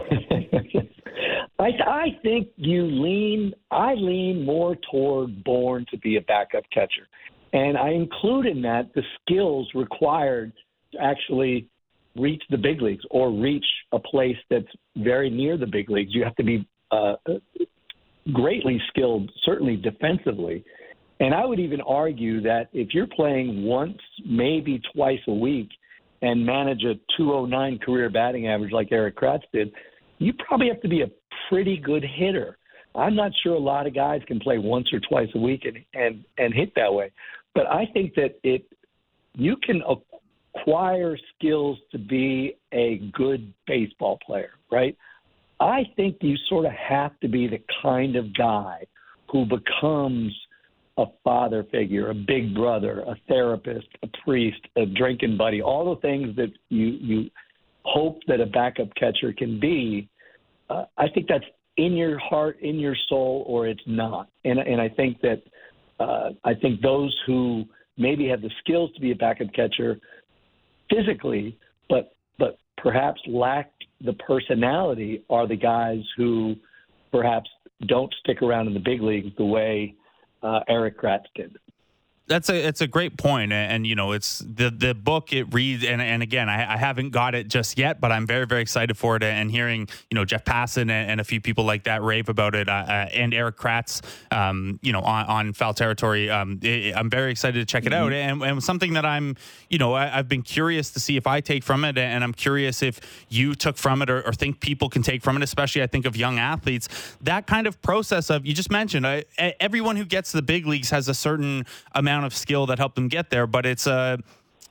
I think I lean more toward born to be a backup catcher. And I include in that the skills required to actually reach the big leagues or reach a place that's very near the big leagues. You have to be greatly skilled, certainly defensively. And I would even argue that if you're playing once, maybe twice a week and manage a 209 career batting average like Erik Kratz did, you probably have to be a pretty good hitter. I'm not sure a lot of guys can play once or twice a week and hit that way. But I think that you can acquire skills to be a good baseball player, right? I think you sort of have to be the kind of guy who becomes a father figure, a big brother, a therapist, a priest, a drinking buddy, all the things that you hope that a backup catcher can be. I think that's in your heart, in your soul, or it's not. And I think that I think those who maybe have the skills to be a backup catcher physically, but perhaps lack the personality are the guys who perhaps don't stick around in the big leagues the way Erik Kratz did. It's a great point, and it's the book. It reads, and again, I haven't got it just yet, but I'm very, very excited for it. And hearing Jeff Passan and a few people like that rave about it, and Erik Kratz, on Foul Territory, I'm very excited to check it out. And something that I've been curious to see if I take from it, and I'm curious if you took from it or think people can take from it. Especially, I think of young athletes, that kind of process of you just mentioned. Everyone who gets to the big leagues has a certain amount of skill that helped them get there, but it's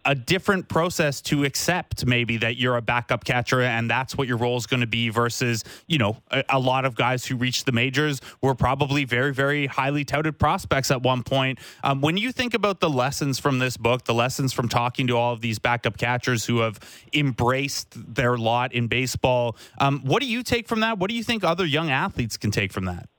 a different process to accept maybe that you're a backup catcher and that's what your role is going to be versus, a lot of guys who reached the majors were probably very, very highly touted prospects at one point. When you think about the lessons from this book, the lessons from talking to all of these backup catchers who have embraced their lot in baseball, what do you take from that? What do you think other young athletes can take from that?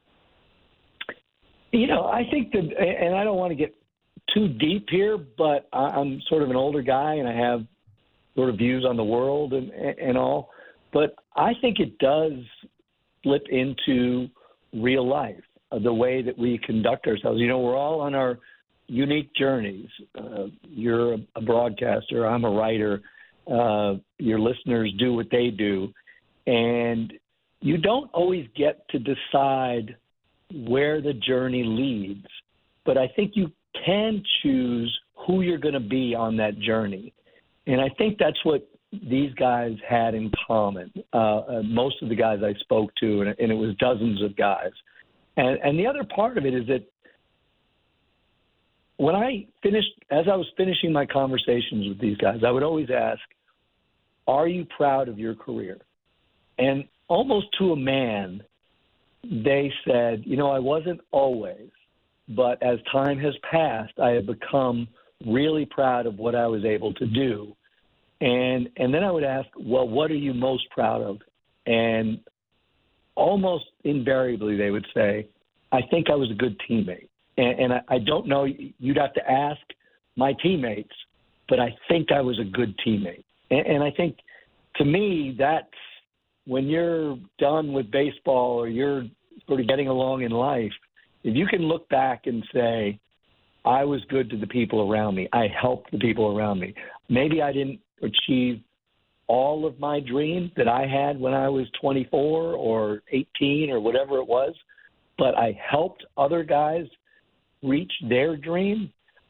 I think that, and I don't want to get too deep here, but I'm sort of an older guy and I have sort of views on the world and all. But I think it does slip into real life, the way that we conduct ourselves. We're all on our unique journeys. You're a broadcaster. I'm a writer. Your listeners do what they do. And you don't always get to decide where the journey leads. But I think you can choose who you're going to be on that journey. And I think that's what these guys had in common. Most of the guys I spoke to, and it was dozens of guys. And the other part of it is that as I was finishing my conversations with these guys, I would always ask, are you proud of your career? And almost to a man, they said, I wasn't always. But as time has passed, I have become really proud of what I was able to do. And then I would ask, well, what are you most proud of? And almost invariably they would say, I think I was a good teammate. And I don't know, you'd have to ask my teammates, but I think I was a good teammate. And I think, to me, that's when you're done with baseball or you're sort of getting along in life, if you can look back and say, I was good to the people around me, I helped the people around me. Maybe I didn't achieve all of my dreams that I had when I was 24 or 18 or whatever it was, but I helped other guys reach their dream.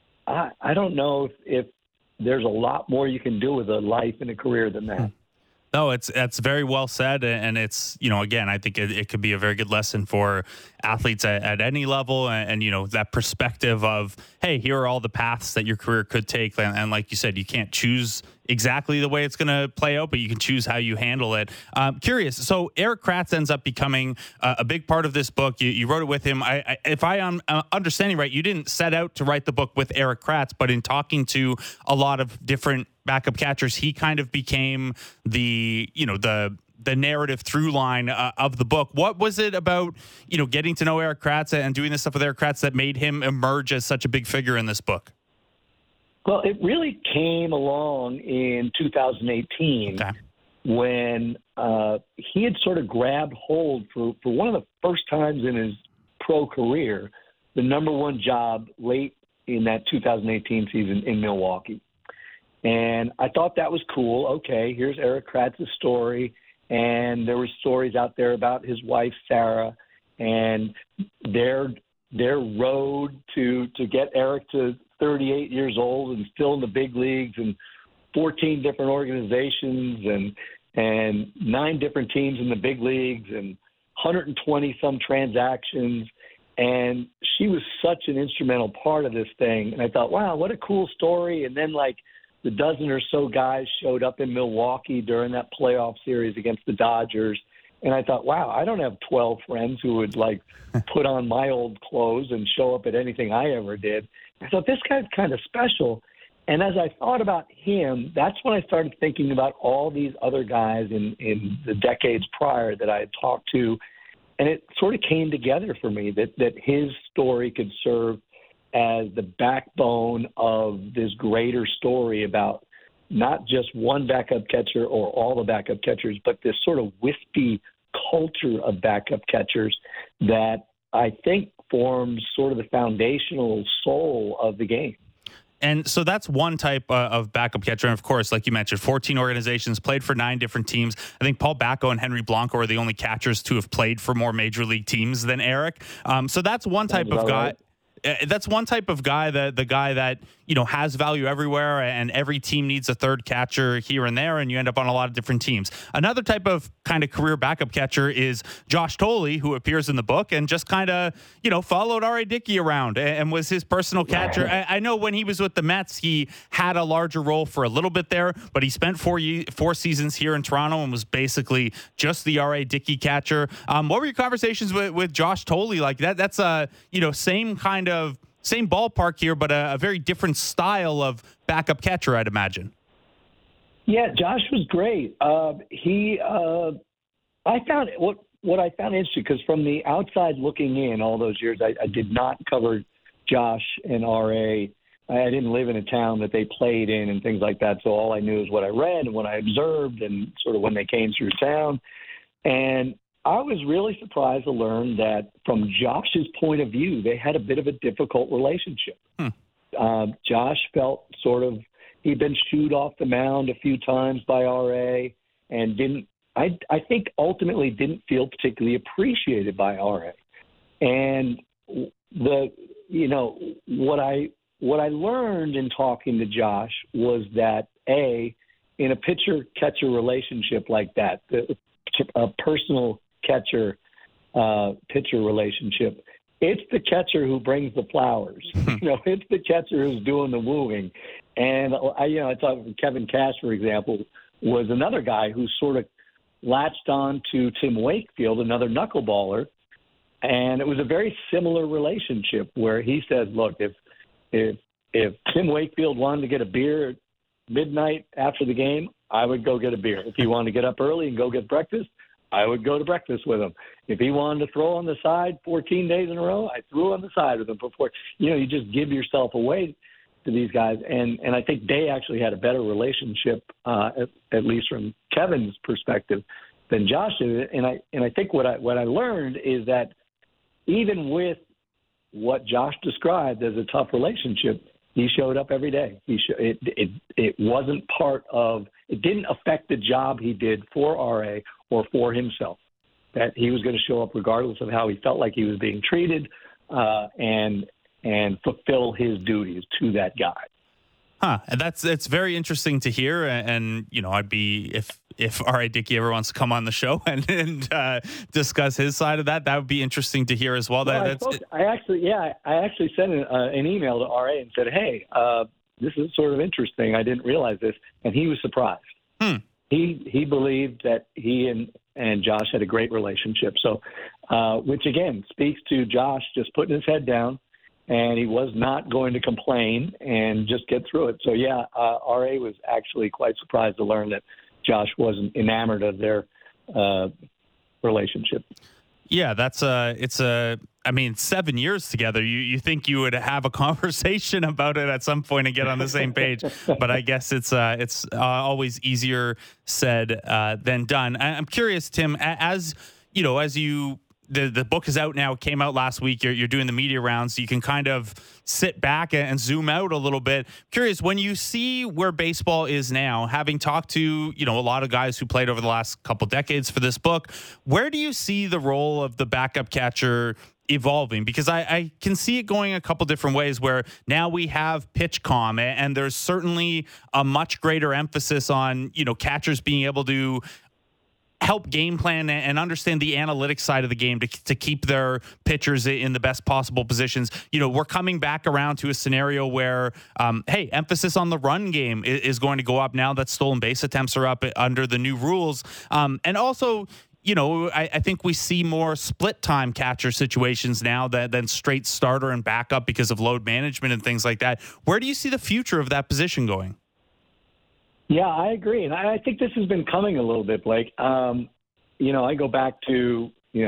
I don't know if there's a lot more you can do with a life and a career than that. No, that's very well said. And it's, again, I think it could be a very good lesson for athletes at any level. And, that perspective of, hey, here are all the paths that your career could take. And like you said, you can't choose exactly the way it's going to play out, but you can choose how you handle it. Curious. So Erik Kratz ends up becoming a big part of this book. You wrote it with him. If I am understanding right, you didn't set out to write the book with Erik Kratz, but in talking to a lot of different backup catchers, he kind of became the narrative through line of the book. What was it about, getting to know Erik Kratz and doing this stuff with Erik Kratz that made him emerge as such a big figure in this book? Well, it really came along in 2018 when he had sort of grabbed hold for one of the first times in his pro career, the number one job late in that 2018 season in Milwaukee. And I thought that was cool. Okay, here's Erik Kratz's story. And there were stories out there about his wife, Sarah, and their road to get Erik to 38 years old and still in the big leagues and 14 different organizations and 9 different teams in the big leagues and 120 some transactions. And she was such an instrumental part of this thing. And I thought, wow, what a cool story. And then the dozen or so guys showed up in Milwaukee during that playoff series against the Dodgers. And I thought, wow, I don't have 12 friends who would put on my old clothes and show up at anything I ever did. I thought, this guy's kind of special. And as I thought about him, that's when I started thinking about all these other guys in the decades prior that I had talked to. And it sort of came together for me that his story could serve as the backbone of this greater story about not just one backup catcher or all the backup catchers, but this sort of wispy culture of backup catchers that I think forms sort of the foundational soul of the game. And so that's one type of backup catcher. And of course, like you mentioned, 14 organizations, played for 9 different teams. I think Paul Bacco and Henry Blanco are the only catchers to have played for more major league teams than Erik. So that's one type of guy. Right? That's one type of guy, the guy that, has value everywhere, and every team needs a third catcher here and there, and you end up on a lot of different teams. Another type of kind of career backup catcher is Josh Thole, who appears in the book and just kind of, followed R.A. Dickey around and was his personal catcher. I know when he was with the Mets, he had a larger role for a little bit there, but he spent 4 seasons here in Toronto and was basically just the R.A. Dickey catcher. What were your conversations with Josh Thole like? That's a, same ballpark here, but a very different style of backup catcher, I'd imagine. Yeah, Josh was great. I found what I found interesting, because from the outside looking in all those years, I did not cover Josh and R.A. I didn't live in a town that they played in and things like that, so all I knew is what I read and what I observed and sort of when they came through town. And I was really surprised to learn that from Josh's point of view, they had a bit of a difficult relationship. Josh felt he'd been shooed off the mound a few times by R.A. and I think ultimately didn't feel particularly appreciated by R.A. And what I learned in talking to Josh was that in a pitcher-catcher relationship like that, a personal catcher-pitcher relationship, it's the catcher who brings the flowers. It's the catcher who's doing the wooing. And I thought Kevin Cash, for example, was another guy who sort of latched on to Tim Wakefield, another knuckleballer, and it was a very similar relationship where he said, "Look, if Tim Wakefield wanted to get a beer at midnight after the game, I would go get a beer. If he wanted to get up early and go get breakfast, I would go to breakfast with him. If he wanted to throw on the side 14 days in a row, I threw on the side with him before." You just give yourself away to these guys. And I think they actually had a better relationship, at least from Kevin's perspective, than Josh did. And I think what I learned is that even with what Josh described as a tough relationship, he showed up every day. It wasn't it didn't affect the job he did for RA or for himself, that he was going to show up regardless of how he felt like he was being treated, and fulfill his duties to that guy. And it's very interesting to hear. And I'd be, if R.A. Dickey ever wants to come on the show and discuss his side of that would be interesting to hear as well. I actually sent an email to R.A. and said, "Hey, this is sort of interesting. I didn't realize this," and he was surprised. He believed that he and Josh had a great relationship. So, which again speaks to Josh just putting his head down, and he was not going to complain and just get through it. So R.A. was actually quite surprised to learn that Josh wasn't enamored of their relationship. Yeah, it's 7 years together. You think you would have a conversation about it at some point and get on the same page, but I guess it's always easier said than done. I'm curious, Tim, as you the book is out now. It came out last week. You're doing the media rounds, so you can kind of sit back and zoom out a little bit. Curious, when you see where baseball is now, having talked to a lot of guys who played over the last couple decades for this book, where do you see the role of the backup catcher evolving? Because I can see it going a couple different ways, where now we have PitchCom, and there's certainly a much greater emphasis on catchers being able to help game plan and understand the analytics side of the game to keep their pitchers in the best possible positions. We're coming back around to a scenario where, emphasis on the run game is going to go up now that stolen base attempts are up under the new rules. And also, I think we see more split time catcher situations now than straight starter and backup because of load management and things like that. Where do you see the future of that position going? Yeah, I agree. And I think this has been coming a little bit, Blake. I go back to,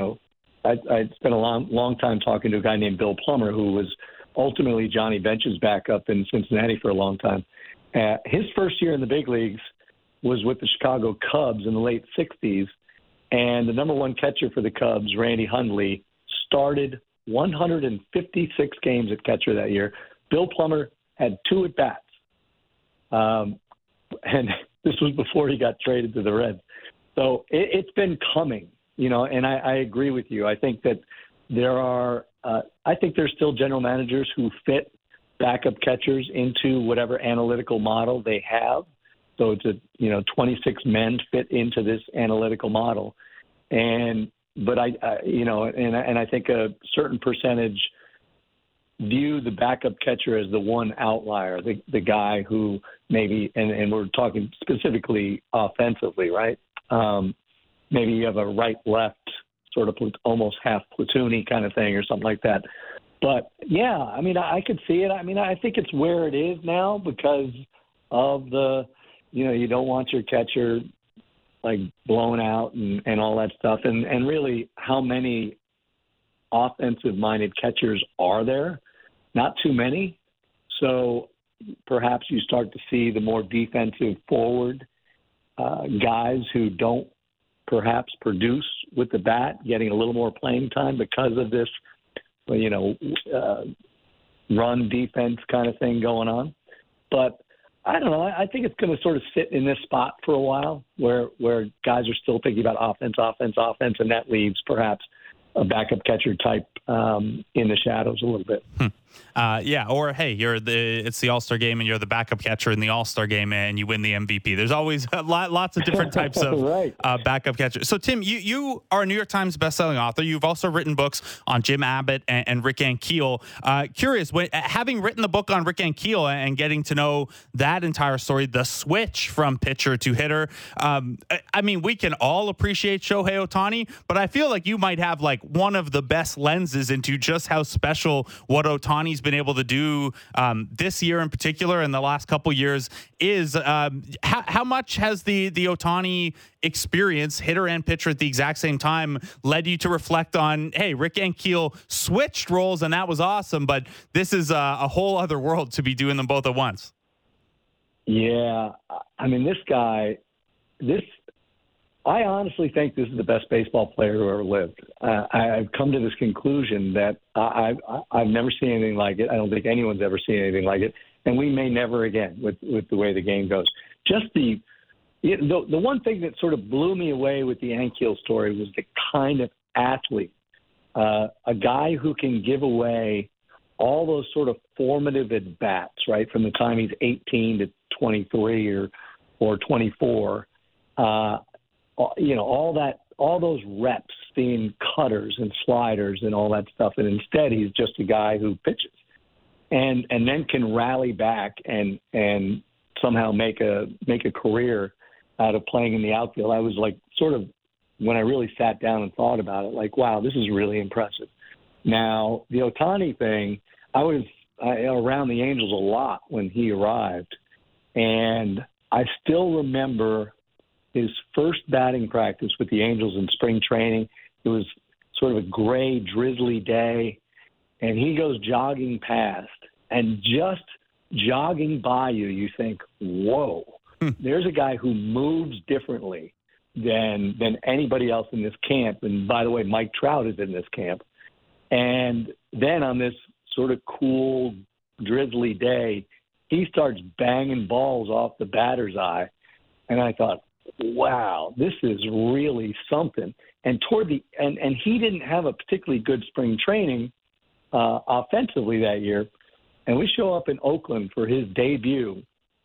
I spent a long time talking to a guy named Bill Plummer, who was ultimately Johnny Bench's backup in Cincinnati for a long time. His first year in the big leagues was with the Chicago Cubs in the late 60s. And the number one catcher for the Cubs, Randy Hundley, started 156 games at catcher that year. Bill Plummer had 2 at-bats. And this was before he got traded to the Reds. So it's been coming, and I agree with you. I think that there are, I think there's still general managers who fit backup catchers into whatever analytical model they have. So it's 26 men fit into this analytical model. But I think a certain percentage view the backup catcher as the one outlier, the guy who maybe, and we're talking specifically offensively, right? Maybe you have a right-left sort of almost half platoony kind of thing or something like that. But, yeah, I mean, I could see it. I mean, I think it's where it is now because of you don't want your catcher, like, blown out and all that stuff. And really, how many offensive-minded catchers are there? Not too many. So perhaps you start to see the more defensive forward guys who don't perhaps produce with the bat getting a little more playing time because of this, run defense kind of thing going on. But I don't know. I think it's going to sort of sit in this spot for a while where guys are still thinking about offense, and that leaves perhaps a backup catcher type in the shadows a little bit. Or hey, it's the All-Star game and you're the backup catcher in the All-Star game and you win the MVP. There's always lots of different types of right. Backup catchers. So Tim, you are a New York Times bestselling author. You've also written books on Jim Abbott and Rick Ankiel. Curious, having written the book on Rick Ankiel and getting to know that entire story, the switch from pitcher to hitter. I mean, we can all appreciate Shohei Ohtani, but I feel like you might have like one of the best lenses into just how special what Ohtani's been able to do this year in particular and the last couple years is. How much has the Ohtani experience, hitter and pitcher at the exact same time, led you to reflect on, hey, Rick Ankiel switched roles and that was awesome, but this is a whole other world to be doing them both at once? Yeah, I mean, this guy, I honestly think this is the best baseball player who ever lived. I've come to this conclusion that I've never seen anything like it. I don't think anyone's ever seen anything like it, and we may never again with the way the game goes. Just the one thing that sort of blew me away with the Ankiel story was the kind of athlete, a guy who can give away all those sort of formative at bats, right, from the time he's 18 to 23 or 24. All those reps, seeing cutters and sliders and all that stuff, and instead he's just a guy who pitches, and then can rally back and somehow make a career out of playing in the outfield. I was like, sort of, when I really sat down and thought about it, like, wow, this is really impressive. Now the Ohtani thing, I was around the Angels a lot when he arrived, and I still remember his first batting practice with the Angels in spring training. It was sort of a gray, drizzly day, and he goes jogging past, and just jogging by you think, whoa, there's a guy who moves differently than anybody else in this camp. And by the way, Mike Trout is in this camp. And then on this sort of cool, drizzly day, he starts banging balls off the batter's eye. And I thought, wow, this is really something. And and he didn't have a particularly good spring training offensively that year. And we show up in Oakland for his debut.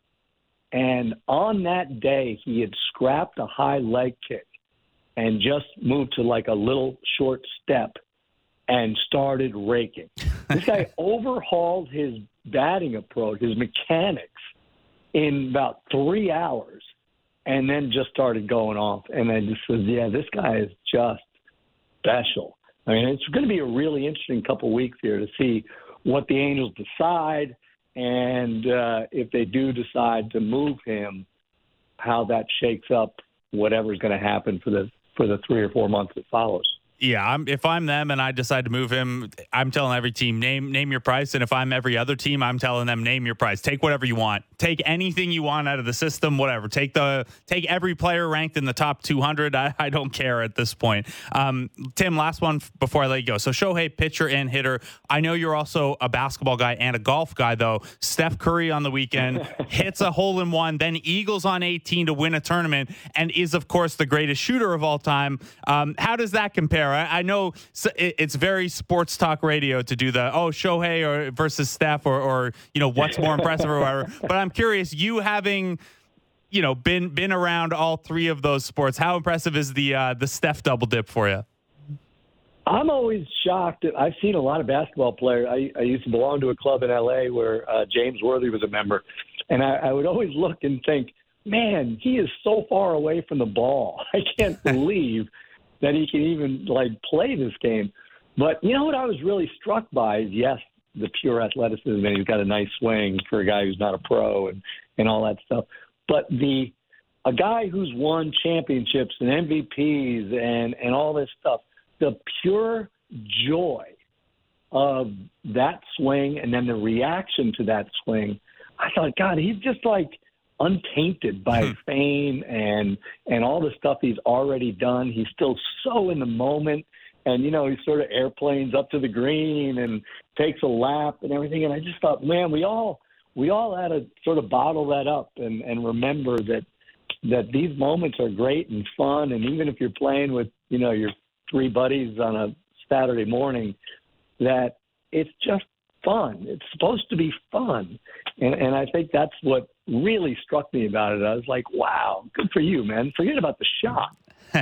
And on that day, he had scrapped a high leg kick and just moved to like a little short step and started raking. This guy overhauled his batting approach, his mechanics, in about 3 hours. And then just started going off. And I just said, yeah, this guy is just special. I mean, it's going to be a really interesting couple of weeks here to see what the Angels decide. And if they do decide to move him, how that shakes up whatever's going to happen for the 3 or 4 months that follows. Yeah, if I'm them and I decide to move him, I'm telling every team, name your price. And if I'm every other team, I'm telling them, name your price. Take whatever you want. Take anything you want out of the system, whatever. Take every player ranked in the top 200. I don't care at this point. Tim, last one before I let you go. So Shohei, pitcher and hitter. I know you're also a basketball guy and a golf guy, though. Steph Curry on the weekend hits a hole-in-one, then Eagles on 18 to win a tournament, and is, of course, the greatest shooter of all time. How does that compare? I know it's very sports talk radio to do the Shohei or versus Steph or what's more impressive or whatever. But I'm curious, you having been around all three of those sports, how impressive is the Steph double dip for you? I'm always shocked. I've seen a lot of basketball players. I used to belong to a club in L.A. where James Worthy was a member, and I would always look and think, man, he is so far away from the ball. I can't believe that he can even play this game. But you know what I was really struck by is, yes, the pure athleticism, and he's got a nice swing for a guy who's not a pro and all that stuff. But a guy who's won championships and MVPs and all this stuff, the pure joy of that swing and then the reaction to that swing, I thought, God, he's just untainted by fame and all the stuff he's already done. He's still so in the moment. And, he sort of airplanes up to the green and takes a lap and everything. And I just thought, man, we all had to sort of bottle that up and remember that these moments are great and fun. And even if you're playing with, your three buddies on a Saturday morning, that it's just fun. It's supposed to be fun. And I think that's what really struck me about it. I was like, wow, good for you, man. Forget about the shot.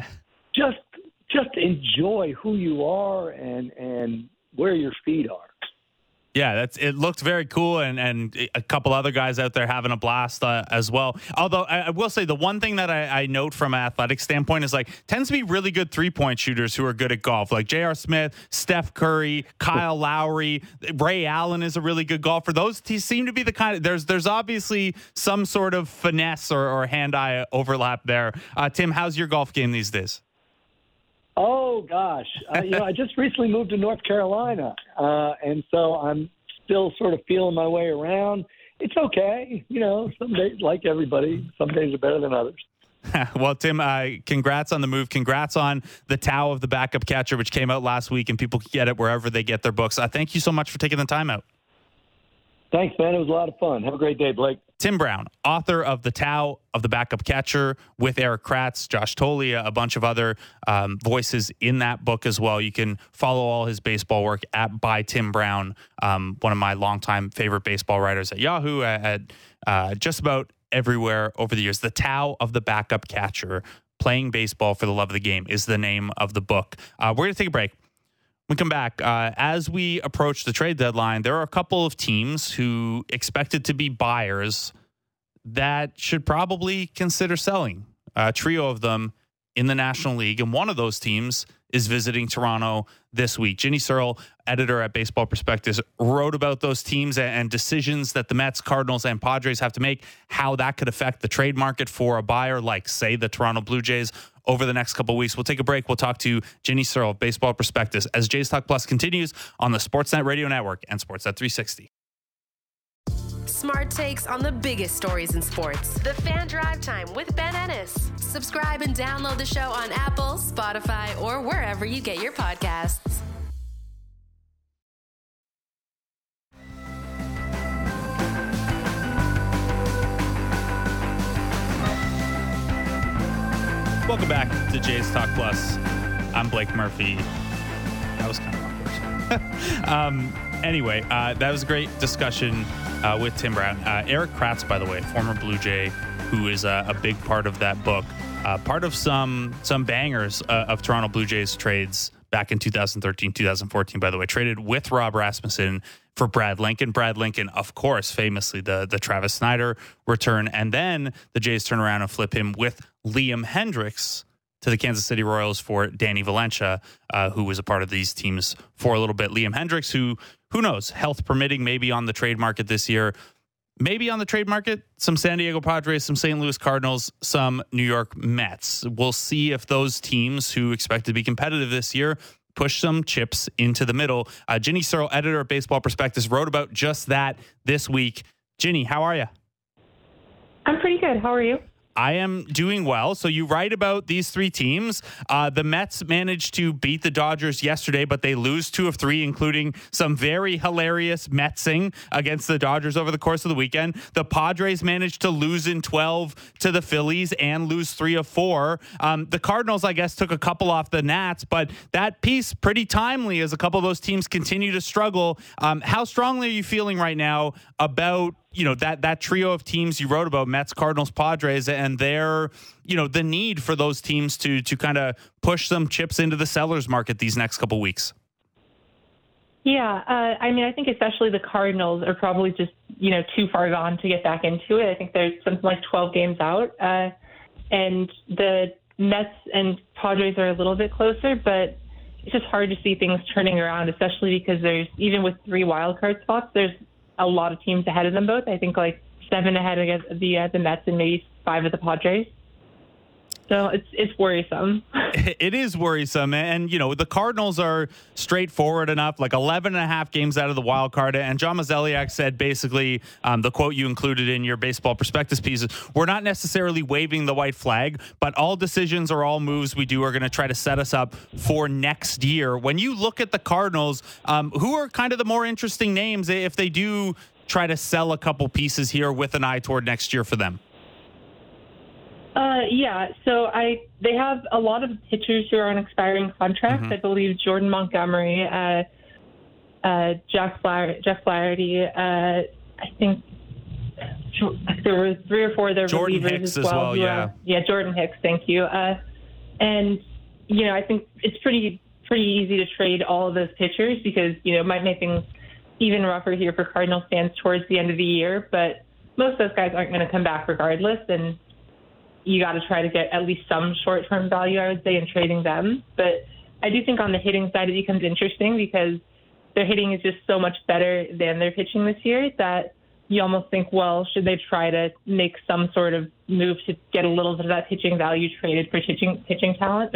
Just enjoy who you are and where your feet are. Yeah, it looked very cool, and a couple other guys out there having a blast as well. Although I will say the one thing that I note from an athletic standpoint is tends to be really good 3-point shooters who are good at golf, like J.R. Smith, Steph Curry, Kyle Lowry, Ray Allen is a really good golfer. Those seem to be the kind of there's obviously some sort of finesse or hand-eye overlap there. Tim, how's your golf game these days? Oh, gosh. I just recently moved to North Carolina, and so I'm still sort of feeling my way around. It's okay. Some days, like everybody, some days are better than others. Well, Tim, congrats on the move. Congrats on the Tao of the Backup Catcher, which came out last week, and people can get it wherever they get their books. Thank you so much for taking the time out. Thanks, man. It was a lot of fun. Have a great day, Blake. Tim Brown, author of The Tao of the Backup Catcher with Eric Kratz, Josh Tolia, a bunch of other voices in that book as well. You can follow all his baseball work at by Tim Brown, one of my longtime favorite baseball writers at Yahoo, at just about everywhere over the years. The Tao of the Backup Catcher, Playing Baseball for the Love of the Game is the name of the book. We're going to take a break. When we come back, as we approach the trade deadline, there are a couple of teams who expected to be buyers that should probably consider selling. A trio of them in the National League, and one of those teams is visiting Toronto this week. Ginny Searle, editor at Baseball Prospectus, wrote about those teams and decisions that the Mets, Cardinals, and Padres have to make, how that could affect the trade market for a buyer like, say, the Toronto Blue Jays over the next couple of weeks. We'll take a break. We'll talk to Ginny Searle of Baseball Prospectus as Jays Talk Plus continues on the Sportsnet Radio Network and Sportsnet 360. Smart takes on the biggest stories in sports. The Fan Drive Time with Ben Ennis. Subscribe and download the show on Apple, Spotify, or wherever you get your podcasts. Welcome back to Jays Talk Plus. I'm Blake Murphy. That was kind of awkward. Anyway, that was a great discussion with Tim Brown. Eric Kratz, by the way, former Blue Jay, who is a big part of that book. Part of some bangers of Toronto Blue Jays trades back in 2013, 2014, by the way, traded with Rob Rasmussen for Brad Lincoln. Brad Lincoln, of course, famously the Travis Snyder return. And then the Jays turn around and flip him with Liam Hendriks to the Kansas City Royals for Danny Valencia, who was a part of these teams for a little bit. Liam Hendriks, who knows, health permitting, maybe on the trade market this year. Maybe on the trade market, some San Diego Padres, some St. Louis Cardinals, some New York Mets. We'll see if those teams who expect to be competitive this year push some chips into the middle. Ginny Searle, editor of Baseball Prospectus, wrote about just that this week. Ginny, how are you? I'm pretty good. How are you? I am doing well. So you write about these three teams. The Mets managed to beat the Dodgers yesterday, but they lose 2 of 3, including some very hilarious Metsing against the Dodgers over the course of the weekend. The Padres managed to lose in 12 to the Phillies and lose 3 of 4. The Cardinals, I guess, took a couple off the Nats, but that piece pretty timely as a couple of those teams continue to struggle. How strongly are you feeling right now about that trio of teams you wrote about, Mets, Cardinals, Padres, and their the need for those teams to kind of push some chips into the sellers market these next couple weeks? Yeah, I think especially the Cardinals are probably just too far gone to get back into it. I think there's something like 12 games out, and the Mets and Padres are a little bit closer, but it's just hard to see things turning around, especially because there's, even with 3 wildcard spots, there's a lot of teams ahead of them both. I think like 7 ahead of the Mets and maybe 5 of the Padres. So it's worrisome. It is worrisome. And, the Cardinals are straightforward enough, like 11 and a half games out of the wild card. And John Mozeliak said basically, the quote you included in your Baseball Prospectus piece is, we're not necessarily waving the white flag, but all decisions or all moves we do are going to try to set us up for next year. When you look at the Cardinals, who are kind of the more interesting names if they do try to sell a couple pieces here with an eye toward next year for them? So they have a lot of pitchers who are on expiring contracts. I believe Jordan Montgomery, Jeff Flaherty. I think there were 3 or 4 of their Jordan relievers Hicks as well. Jordan Hicks. Thank you. And I think it's pretty easy to trade all of those pitchers because it might make things even rougher here for Cardinals fans towards the end of the year. But most of those guys aren't going to come back regardless, and you got to try to get at least some short-term value, I would say, in trading them. But I do think on the hitting side it becomes interesting because their hitting is just so much better than their pitching this year that you almost think, well, should they try to make some sort of move to get a little bit of that pitching value traded for hitting talent?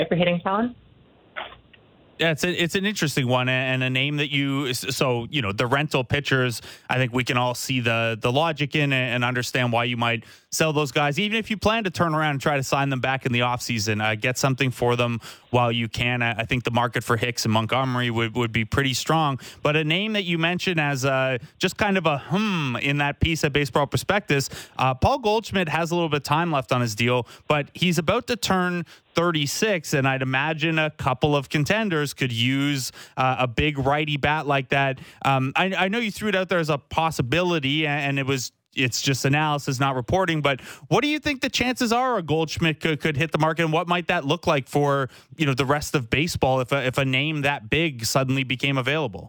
Yeah, it's an interesting one and a name that the rental pitchers, I think we can all see the logic in and understand why you might sell those guys, even if you plan to turn around and try to sign them back in the offseason, get something for them while you can. I think the market for Hicks and Montgomery would be pretty strong. But a name that you mentioned as just kind of a in that piece of Baseball Prospectus, Paul Goldschmidt has a little bit of time left on his deal, but he's about to turn 36, and I'd imagine a couple of contenders could use a big righty bat like that. I know you threw it out there as a possibility, and it's just analysis, not reporting. But what do you think the chances are a Goldschmidt could hit the market, and what might that look like for the rest of baseball if a name that big suddenly became available?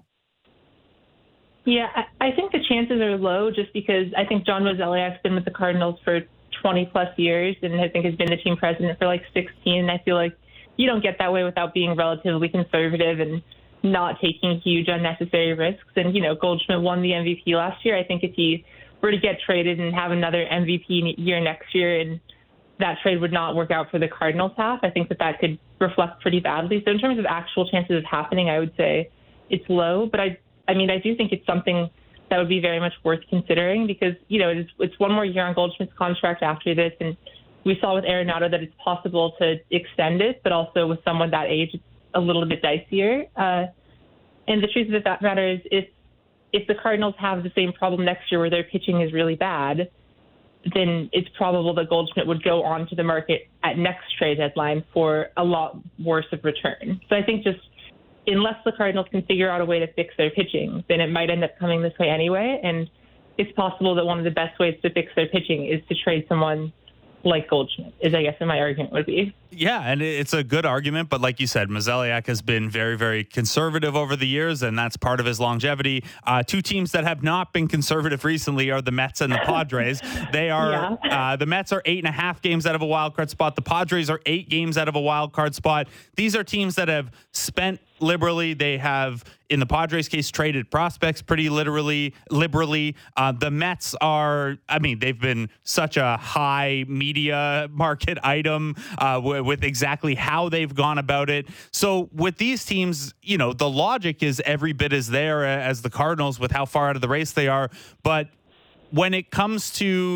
Yeah, I think the chances are low just because I think John Mozeliak's been with the Cardinals for 20 plus years and I think has been the team president for like 16. And I feel like you don't get that way without being relatively conservative and not taking huge unnecessary risks. And, Goldschmidt won the MVP last year. I think if he were to get traded and have another MVP year next year and that trade would not work out for the Cardinals half, I think that could reflect pretty badly. So in terms of actual chances of happening, I would say it's low. But I do think it's something that would be very much worth considering because, it's one more year on Goldschmidt's contract after this. And we saw with Arenado that it's possible to extend it, but also with someone that age, it's a little bit dicier. And the truth of the matter is if the Cardinals have the same problem next year where their pitching is really bad, then it's probable that Goldschmidt would go onto the market at next trade deadline for a lot worse of return. So I think just unless the Cardinals can figure out a way to fix their pitching, then it might end up coming this way anyway. And it's possible that one of the best ways to fix their pitching is to trade someone like Goldschmidt, is I guess what my argument would be. Yeah, and it's a good argument, but like you said, Mozeliak has been very, very conservative over the years, and that's part of his longevity. 2 teams that have not been conservative recently are the Mets and the Padres. They are the Mets are 8.5 games out of a wild card spot. The Padres are 8 games out of a wild card spot. These are teams that have spent liberally. They have, in the Padres case, traded prospects pretty liberally. The Mets are, they've been such a high media market item with exactly how they've gone about it. So with these teams, the logic is every bit as there as the Cardinals with how far out of the race they are. But when it comes to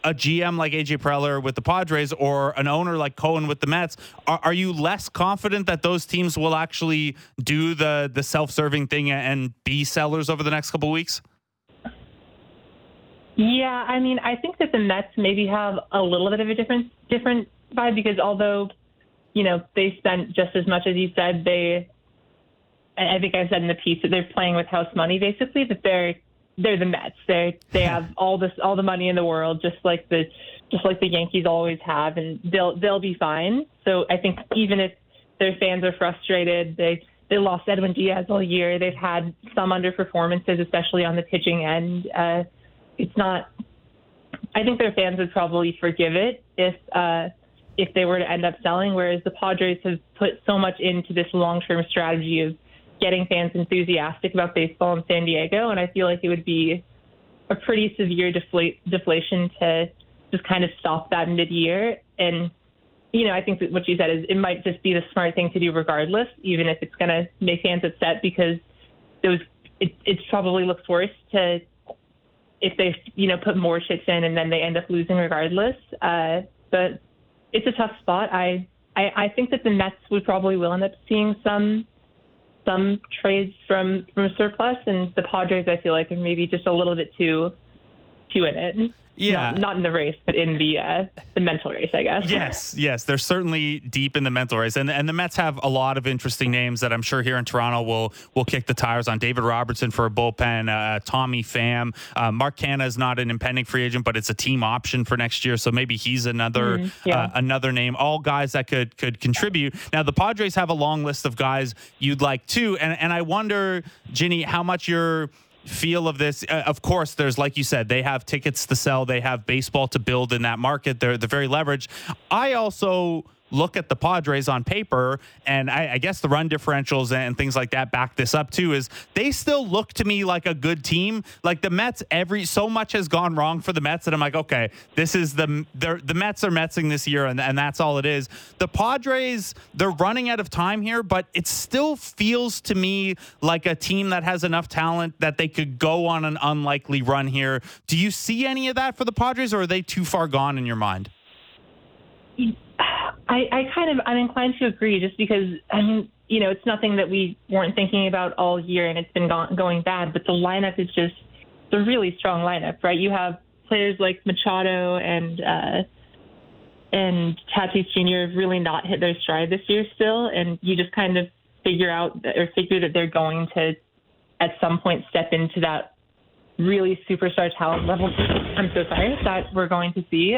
a GM like AJ Preller with the Padres or an owner like Cohen with the Mets, are you less confident that those teams will actually do the self-serving thing and be sellers over the next couple of weeks? Yeah, I mean, I think that the Mets maybe have a little bit of a different vibe because although, they spent just as much as you said, I think I said in the piece that they're playing with house money basically, but they're the Mets. They have all the money in the world, just like the Yankees always have, and they'll be fine. So I think even if their fans are frustrated, they lost Edwin Diaz all year. They've had some underperformances, especially on the pitching end. It's not. I think their fans would probably forgive it if they were to end up selling. Whereas the Padres have put so much into this long-term strategy of getting fans enthusiastic about baseball in San Diego, and I feel like it would be a pretty severe deflation to just kind of stop that mid-year. And I think that what you said is it might just be the smart thing to do regardless, even if it's going to make fans upset because it probably looks worse to. If they, put more shits in and then they end up losing regardless. But it's a tough spot. I think that the Mets would probably will end up seeing some trades from surplus, and the Padres, I feel like, are maybe just a little bit too in it. Yeah. Not in the race, but in the mental race, I guess. Yes. They're certainly deep in the mental race. And the Mets have a lot of interesting names that I'm sure here in Toronto will kick the tires on. David Robertson for a bullpen, Tommy Pham. Mark Canha is not an impending free agent, but it's a team option for next year. So maybe he's another name. All guys that could contribute. Now, the Padres have a long list of guys you'd like too. And I wonder, Ginny, how much you're feel of this. Of course, there's, like you said, they have tickets to sell. They have baseball to build in that market. They're very leveraged. I also look at the Padres on paper, and I guess the run differentials and things like that back this up too, is they still look to me like a good team. Like the Mets, so much has gone wrong for the Mets that I'm like, okay, this is the Mets are Metsing this year, and that's all it is. The Padres, they're running out of time here, but it still feels to me like a team that has enough talent that they could go on an unlikely run here. Do you see any of that for the Padres, or are they too far gone in your mind? I'm inclined to agree just because, it's nothing that we weren't thinking about all year and it's been going bad, but the lineup is just a really strong lineup, right? You have players like Machado and Tatis Jr. have really not hit their stride this year still, and you just kind of figure that they're going to at some point step into that really superstar talent level. I'm so sorry that we're going to see.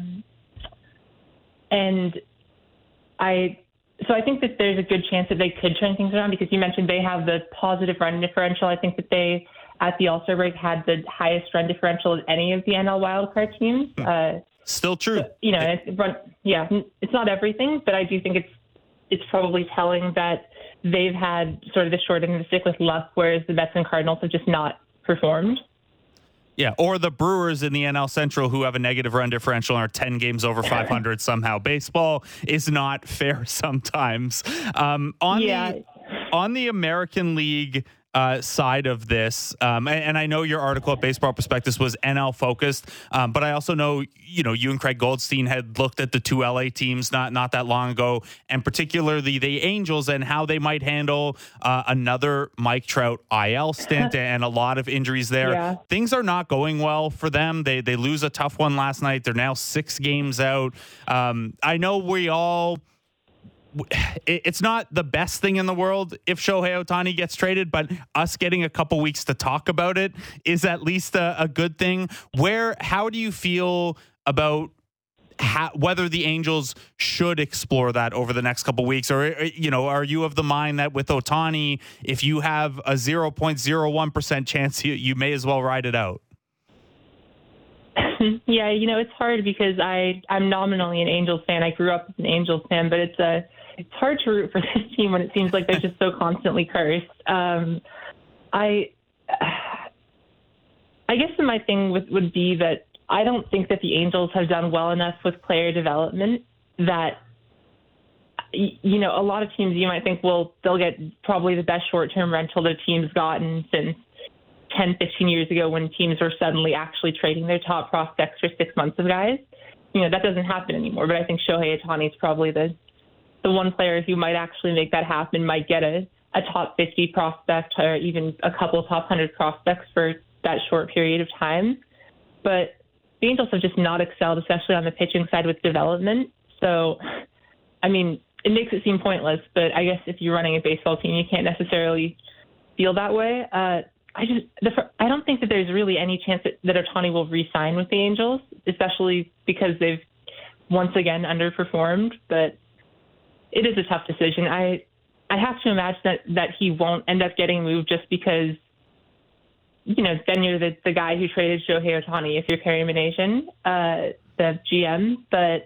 So I think that there's a good chance that they could turn things around because you mentioned they have the positive run differential. I think that they, at the All-Star break, had the highest run differential of any of the NL wildcard teams. Still true. It's not everything, but I do think it's probably telling that they've had sort of the short end of the stick with luck, whereas the Mets and Cardinals have just not performed. Yeah, or the Brewers in the NL Central who have a negative run differential and are 10 games over 500 somehow. Baseball is not fair sometimes. On the American League side of this, and I know your article at Baseball Prospectus was NL focused, but I also know you and Craig Goldstein had looked at the two LA teams not that long ago, and particularly the Angels and how they might handle another Mike Trout IL stint and a lot of injuries there. Yeah. Things are not going well for them. They lose a tough one last night. They're now 6 games out. I know it's not the best thing in the world if Shohei Ohtani gets traded, but us getting a couple weeks to talk about it is at least a good thing. How do you feel about whether the Angels should explore that over the next couple weeks? Or, are you of the mind that with Ohtani, if you have a 0.01% chance, you may as well ride it out? Yeah, it's hard because I'm nominally an Angels fan. I grew up as an Angels fan, but it's hard to root for this team when it seems like they're just so constantly cursed. I guess my thing would be that I don't think that the Angels have done well enough with player development that, a lot of teams you might think, well, they'll get probably the best short-term rental their team's gotten since 10, 15 years ago when teams were suddenly actually trading their top prospects for 6 months of guys. That doesn't happen anymore. But I think Shohei Ohtani is probably the one player who might actually make that happen, might get a top 50 prospect or even a couple of top 100 prospects for that short period of time. But the Angels have just not excelled, especially on the pitching side with development. So, I mean, it makes it seem pointless, but I guess if you're running a baseball team, you can't necessarily feel that way. I don't think that there's really any chance that Ohtani will re-sign with the Angels, especially because they've once again underperformed. But it is a tough decision. I have to imagine that he won't end up getting moved just because, then you're the guy who traded Shohei Ohtani if you're Perry Minasian, the GM. But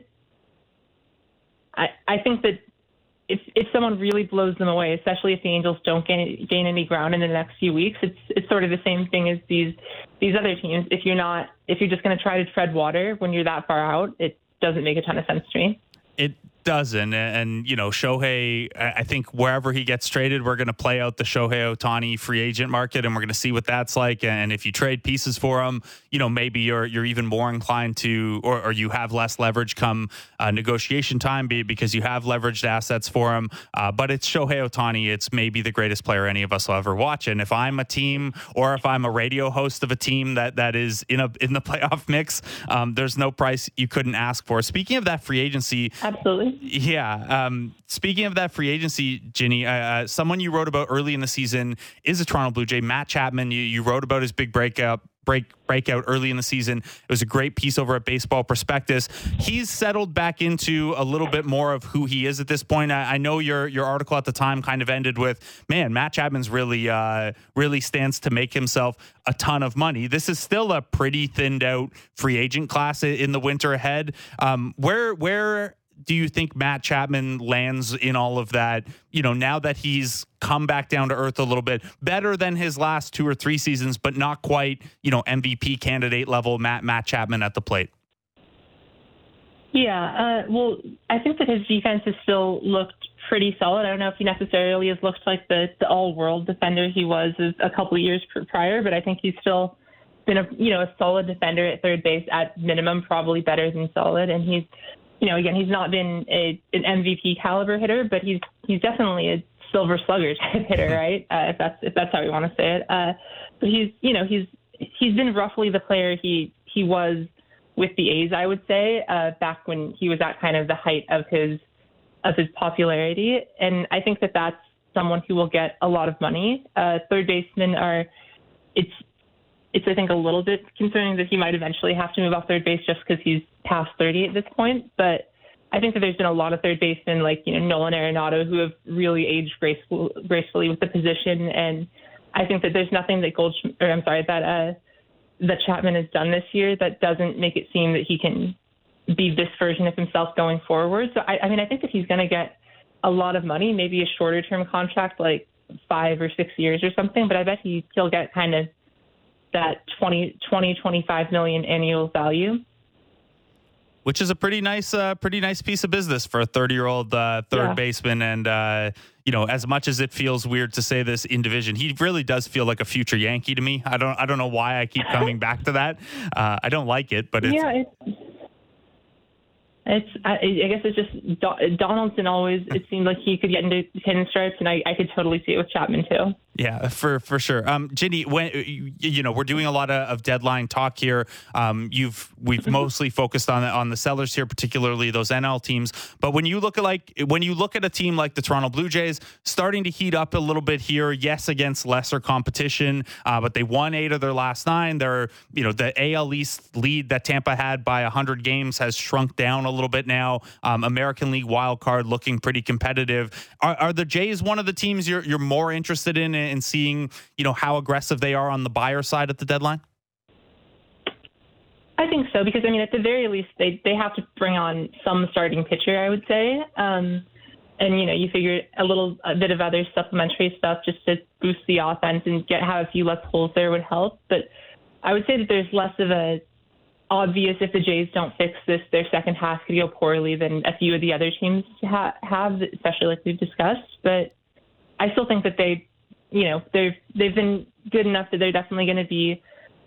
I think that if someone really blows them away, especially if the Angels don't gain any ground in the next few weeks, it's sort of the same thing as these other teams. If you're just going to try to tread water when you're that far out, it doesn't make a ton of sense to me. It doesn't. And, Shohei, I think wherever he gets traded, we're going to play out the Shohei Ohtani free agent market, and we're going to see what that's like. And if you trade pieces for him, maybe you're even more inclined to, or you have less leverage come negotiation time because you have leveraged assets for him. But it's Shohei Ohtani. It's maybe the greatest player any of us will ever watch. And if I'm a team, or if I'm a radio host of a team that is in the playoff mix, there's no price you couldn't ask for. Speaking of that free agency. Absolutely. Yeah. Speaking of that free agency, Ginny, someone you wrote about early in the season is a Toronto Blue Jay, Matt Chapman. You wrote about his big breakout early in the season. It was a great piece over at Baseball Prospectus. He's settled back into a little bit more of who he is at this point. I know your article at the time kind of ended with, man, Matt Chapman's really stands to make himself a ton of money. This is still a pretty thinned out free agent class in the winter ahead. Where do you think Matt Chapman lands in all of that, now that he's come back down to earth a little bit, better than his last 2 or 3 seasons, but not quite, MVP candidate level Matt Chapman at the plate? Yeah, well, I think that his defense has still looked pretty solid. I don't know if he necessarily has looked like the all-world defender he was a couple of years prior, but I think he's still been a solid defender at third base at minimum, probably better than solid. And he's he's not been an MVP caliber hitter, but he's definitely a silver slugger type hitter, right? If that's how we want to say it. But he's been roughly the player he was with the A's, I would say, back when he was at kind of the height of his popularity. And I think that that's someone who will get a lot of money. Third basemen it's I think a little bit concerning that he might eventually have to move off third base just because he's past 30 at this point. But I think that there's been a lot of third basemen like Nolan Arenado who have really aged gracefully with the position, and I think that there's nothing that that Chapman has done this year that doesn't make it seem that he can be this version of himself going forward. So I think that he's going to get a lot of money, maybe a shorter term contract like 5 or 6 years or something, but I bet he'll get kind of that 25 million annual value, which is a pretty nice piece of business for a 30-year-old third baseman. And as much as it feels weird to say this in division, he really does feel like a future Yankee to me. I don't know why I keep coming back to that. I don't like it, but I guess it's just Donaldson always, it seemed like he could get into pinstripes, and I could totally see it with Chapman too. Yeah, for sure. Ginny, when we're doing a lot of deadline talk here. We've mostly focused on the sellers here, particularly those NL teams. But when you look at a team like the Toronto Blue Jays, starting to heat up a little bit here, yes, against lesser competition, but they won 8 of their last 9. They're the AL East lead that Tampa had by 100 games has shrunk down a little bit now. American League wild card looking pretty competitive. Are the Jays one of the teams you're more interested in seeing, how aggressive they are on the buyer side at the deadline? I think so, because at the very least they have to bring on some starting pitcher, I would say. And you figure a bit of other supplementary stuff just to boost the offense and have a few less holes there would help. But I would say that there's less of a obvious, if the Jays don't fix this, their second half could go poorly than a few of the other teams have, especially like we've discussed. But I still think that they they've been good enough that they're definitely going to be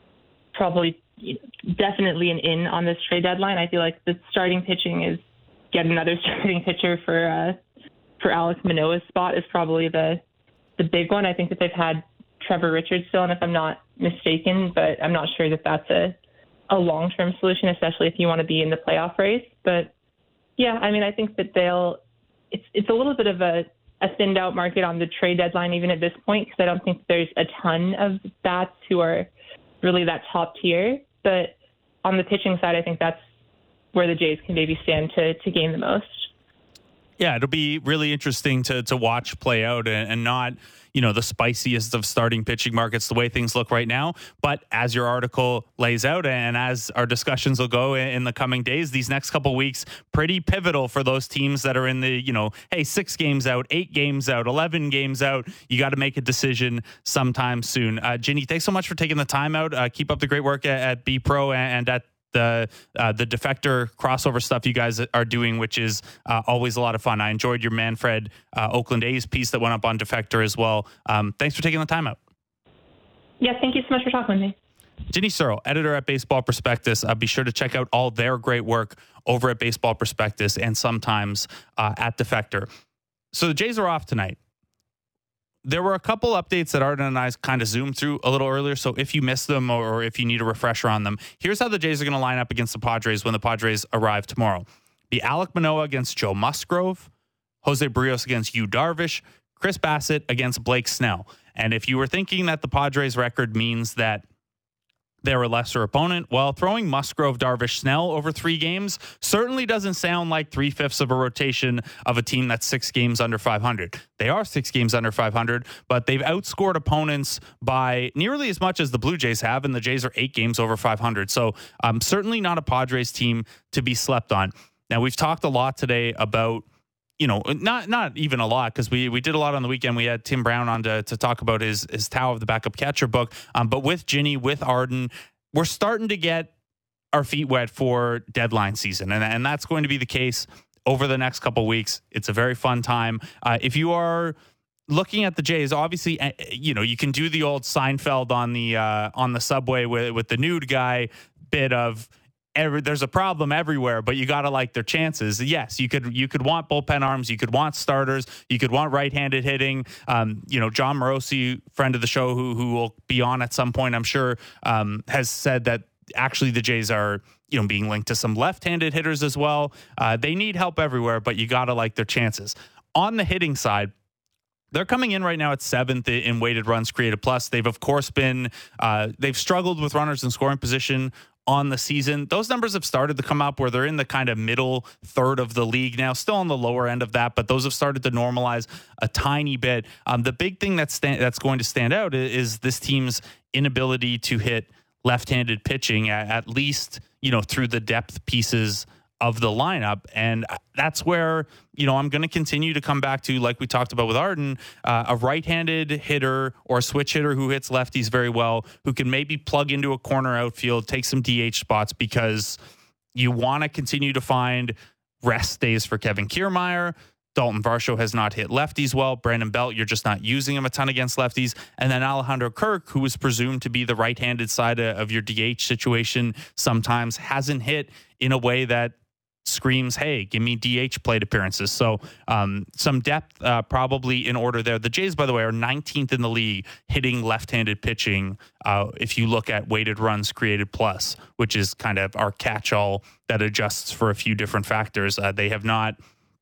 definitely an in on this trade deadline. I feel like the starting pitching is get another starting pitcher for Alex Manoah's spot is probably the big one. I think that they've had Trevor Richards still, and if I'm not mistaken, but I'm not sure that that's a long-term solution, especially if you want to be in the playoff race. But yeah, I mean, I think that it's a little bit of a thinned out market on the trade deadline even at this point, because I don't think there's a ton of bats who are really that top tier. But on the pitching side, I think that's where the Jays can maybe stand to gain the most. Yeah, it'll be really interesting to watch play out and not, the spiciest of starting pitching markets the way things look right now. But as your article lays out and as our discussions will go in the coming days, these next couple of weeks, pretty pivotal for those teams that are in the, 6 games out, 8 games out, 11 games out. You got to make a decision sometime soon. Ginny, thanks so much for taking the time out. Keep up the great work at Be Pro and at the Defector crossover stuff you guys are doing, which is always a lot of fun. I enjoyed your Manfred Oakland A's piece that went up on Defector as well. Thanks for taking the time out. Yeah, thank you so much for talking with me. Ginny Searle, editor at Baseball Prospectus. Be sure to check out all their great work over at Baseball Prospectus and sometimes at Defector. So the Jays are off tonight. There were a couple updates that Arden and I kind of zoomed through a little earlier, so if you missed them or if you need a refresher on them, here's how the Jays are going to line up against the Padres when the Padres arrive tomorrow. Be Alek Manoah against Joe Musgrove, Jose Barrios against Yu Darvish, Chris Bassett against Blake Snell. And if you were thinking that the Padres record means that they're a lesser opponent, well, throwing Musgrove, Darvish, Snell over 3 games certainly doesn't sound like 3/5 of a rotation of a team that's 6 games under 500. They are 6 games under 500, but they've outscored opponents by nearly as much as the Blue Jays have, and the Jays are 8 games over 500. So certainly not a Padres team to be slept on. Now, we've talked a lot today about, not even a lot, because we did a lot on the weekend. We had Tim Brown on to talk about his Tao of the Backup Catcher book. But with Ginny, with Arden, we're starting to get our feet wet for deadline season. And that's going to be the case over the next couple of weeks. It's a very fun time. If you are looking at the Jays, obviously, you can do the old Seinfeld on the subway with the nude guy bit of, there's a problem everywhere, but you got to like their chances. Yes, you could want bullpen arms, you could want starters, you could want right-handed hitting. John Morosi, friend of the show, who will be on at some point, I'm sure, has said that actually the Jays are being linked to some left-handed hitters as well. They need help everywhere, but you got to like their chances. On the hitting side, they're coming in right now at 7th in weighted runs created plus. They've of course been they've struggled with runners in scoring position on the season. Those numbers have started to come up where they're in the kind of middle third of the league now, still on the lower end of that, but those have started to normalize a tiny bit. The big thing that's going to stand out is this team's inability to hit left-handed pitching at least, through the depth pieces of the lineup. And that's where, I'm going to continue to come back to, like we talked about with Arden, a right-handed hitter or a switch hitter who hits lefties very well, who can maybe plug into a corner outfield, take some DH spots, because you want to continue to find rest days for Kevin Kiermaier. Dalton Varsho has not hit lefties well. Brandon Belt, you're just not using him a ton against lefties. And then Alejandro Kirk, who is presumed to be the right-handed side of your DH situation, sometimes hasn't hit in a way that screams, hey, give me DH plate appearances. So some depth probably in order there. The Jays, by the way, are 19th in the league hitting left-handed pitching if you look at weighted runs created plus, which is kind of our catch-all that adjusts for a few different factors. They have not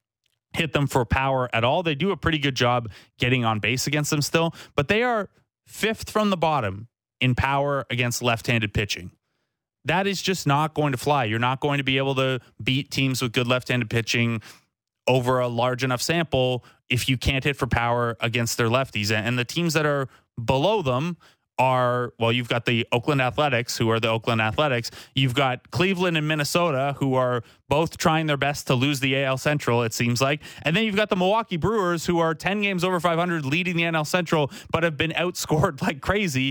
hit them for power at all. They do a pretty good job getting on base against them still, but they are 5th from the bottom in power against left-handed pitching. That is just not going to fly. You're not going to be able to beat teams with good left-handed pitching over a large enough sample if you can't hit for power against their lefties. And the teams that are below them are, well, you've got the Oakland Athletics, who are the Oakland Athletics. You've got Cleveland and Minnesota, who are both trying their best to lose the AL Central, it seems like. And then you've got the Milwaukee Brewers, who are 10 games over 500, leading the NL Central, but have been outscored like crazy.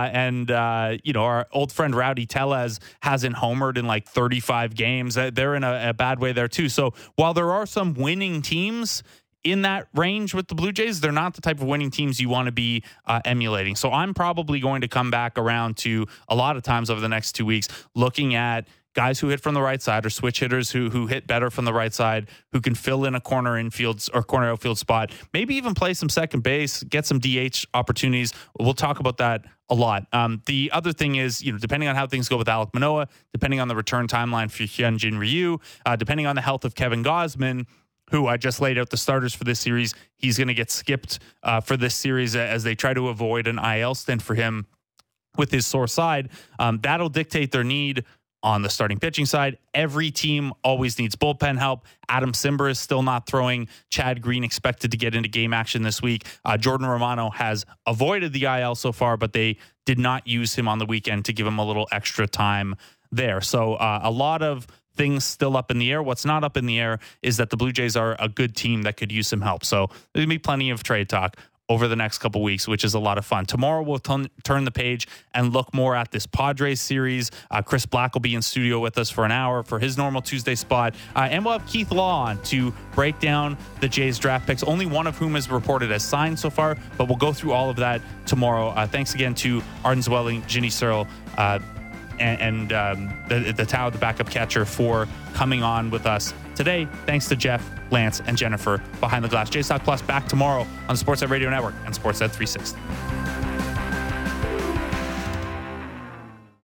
Our old friend Rowdy Tellez hasn't homered in like 35 games. They're in a bad way there too. So while there are some winning teams in that range with the Blue Jays. They're not the type of winning teams you want to be emulating. So I'm probably going to come back around to a lot of times over the next 2 weeks looking at guys who hit from the right side or switch hitters who hit better from the right side, who can fill in a corner infield or corner outfield spot, maybe even play some second base, get some DH opportunities. We'll talk about that a lot. The other thing is, depending on how things go with Alek Manoah, depending on the return timeline for Hyunjin Ryu, depending on the health of Kevin Gausman, who I just laid out the starters for this series, he's going to get skipped for this series as they try to avoid an IL stint for him with his sore side. That'll dictate their need on the starting pitching side. Every team always needs bullpen help. Adam Simber is still not throwing. Chad Green expected to get into game action this week. Jordan Romano has avoided the IL so far, but they did not use him on the weekend to give him a little extra time there. So a lot of things still up in the air. What's not up in the air is that the Blue Jays are a good team that could use some help. So there's going to be plenty of trade talk over the next couple weeks, which is a lot of fun. Tomorrow, we'll turn the page and look more at this Padres series. Chris Black will be in studio with us for an hour for his normal Tuesday spot. And we'll have Keith Law on to break down the Jays draft picks, only one of whom is reported as signed so far, but we'll go through all of that tomorrow. Thanks again to Arden Zwelling, Ginny Searle, and the Tao, the backup catcher, for coming on with us today. Thanks to Jeff, Lance, and Jennifer behind the glass. Jays Talk Plus back tomorrow on the Sportsnet Radio Network and Sportsnet 360.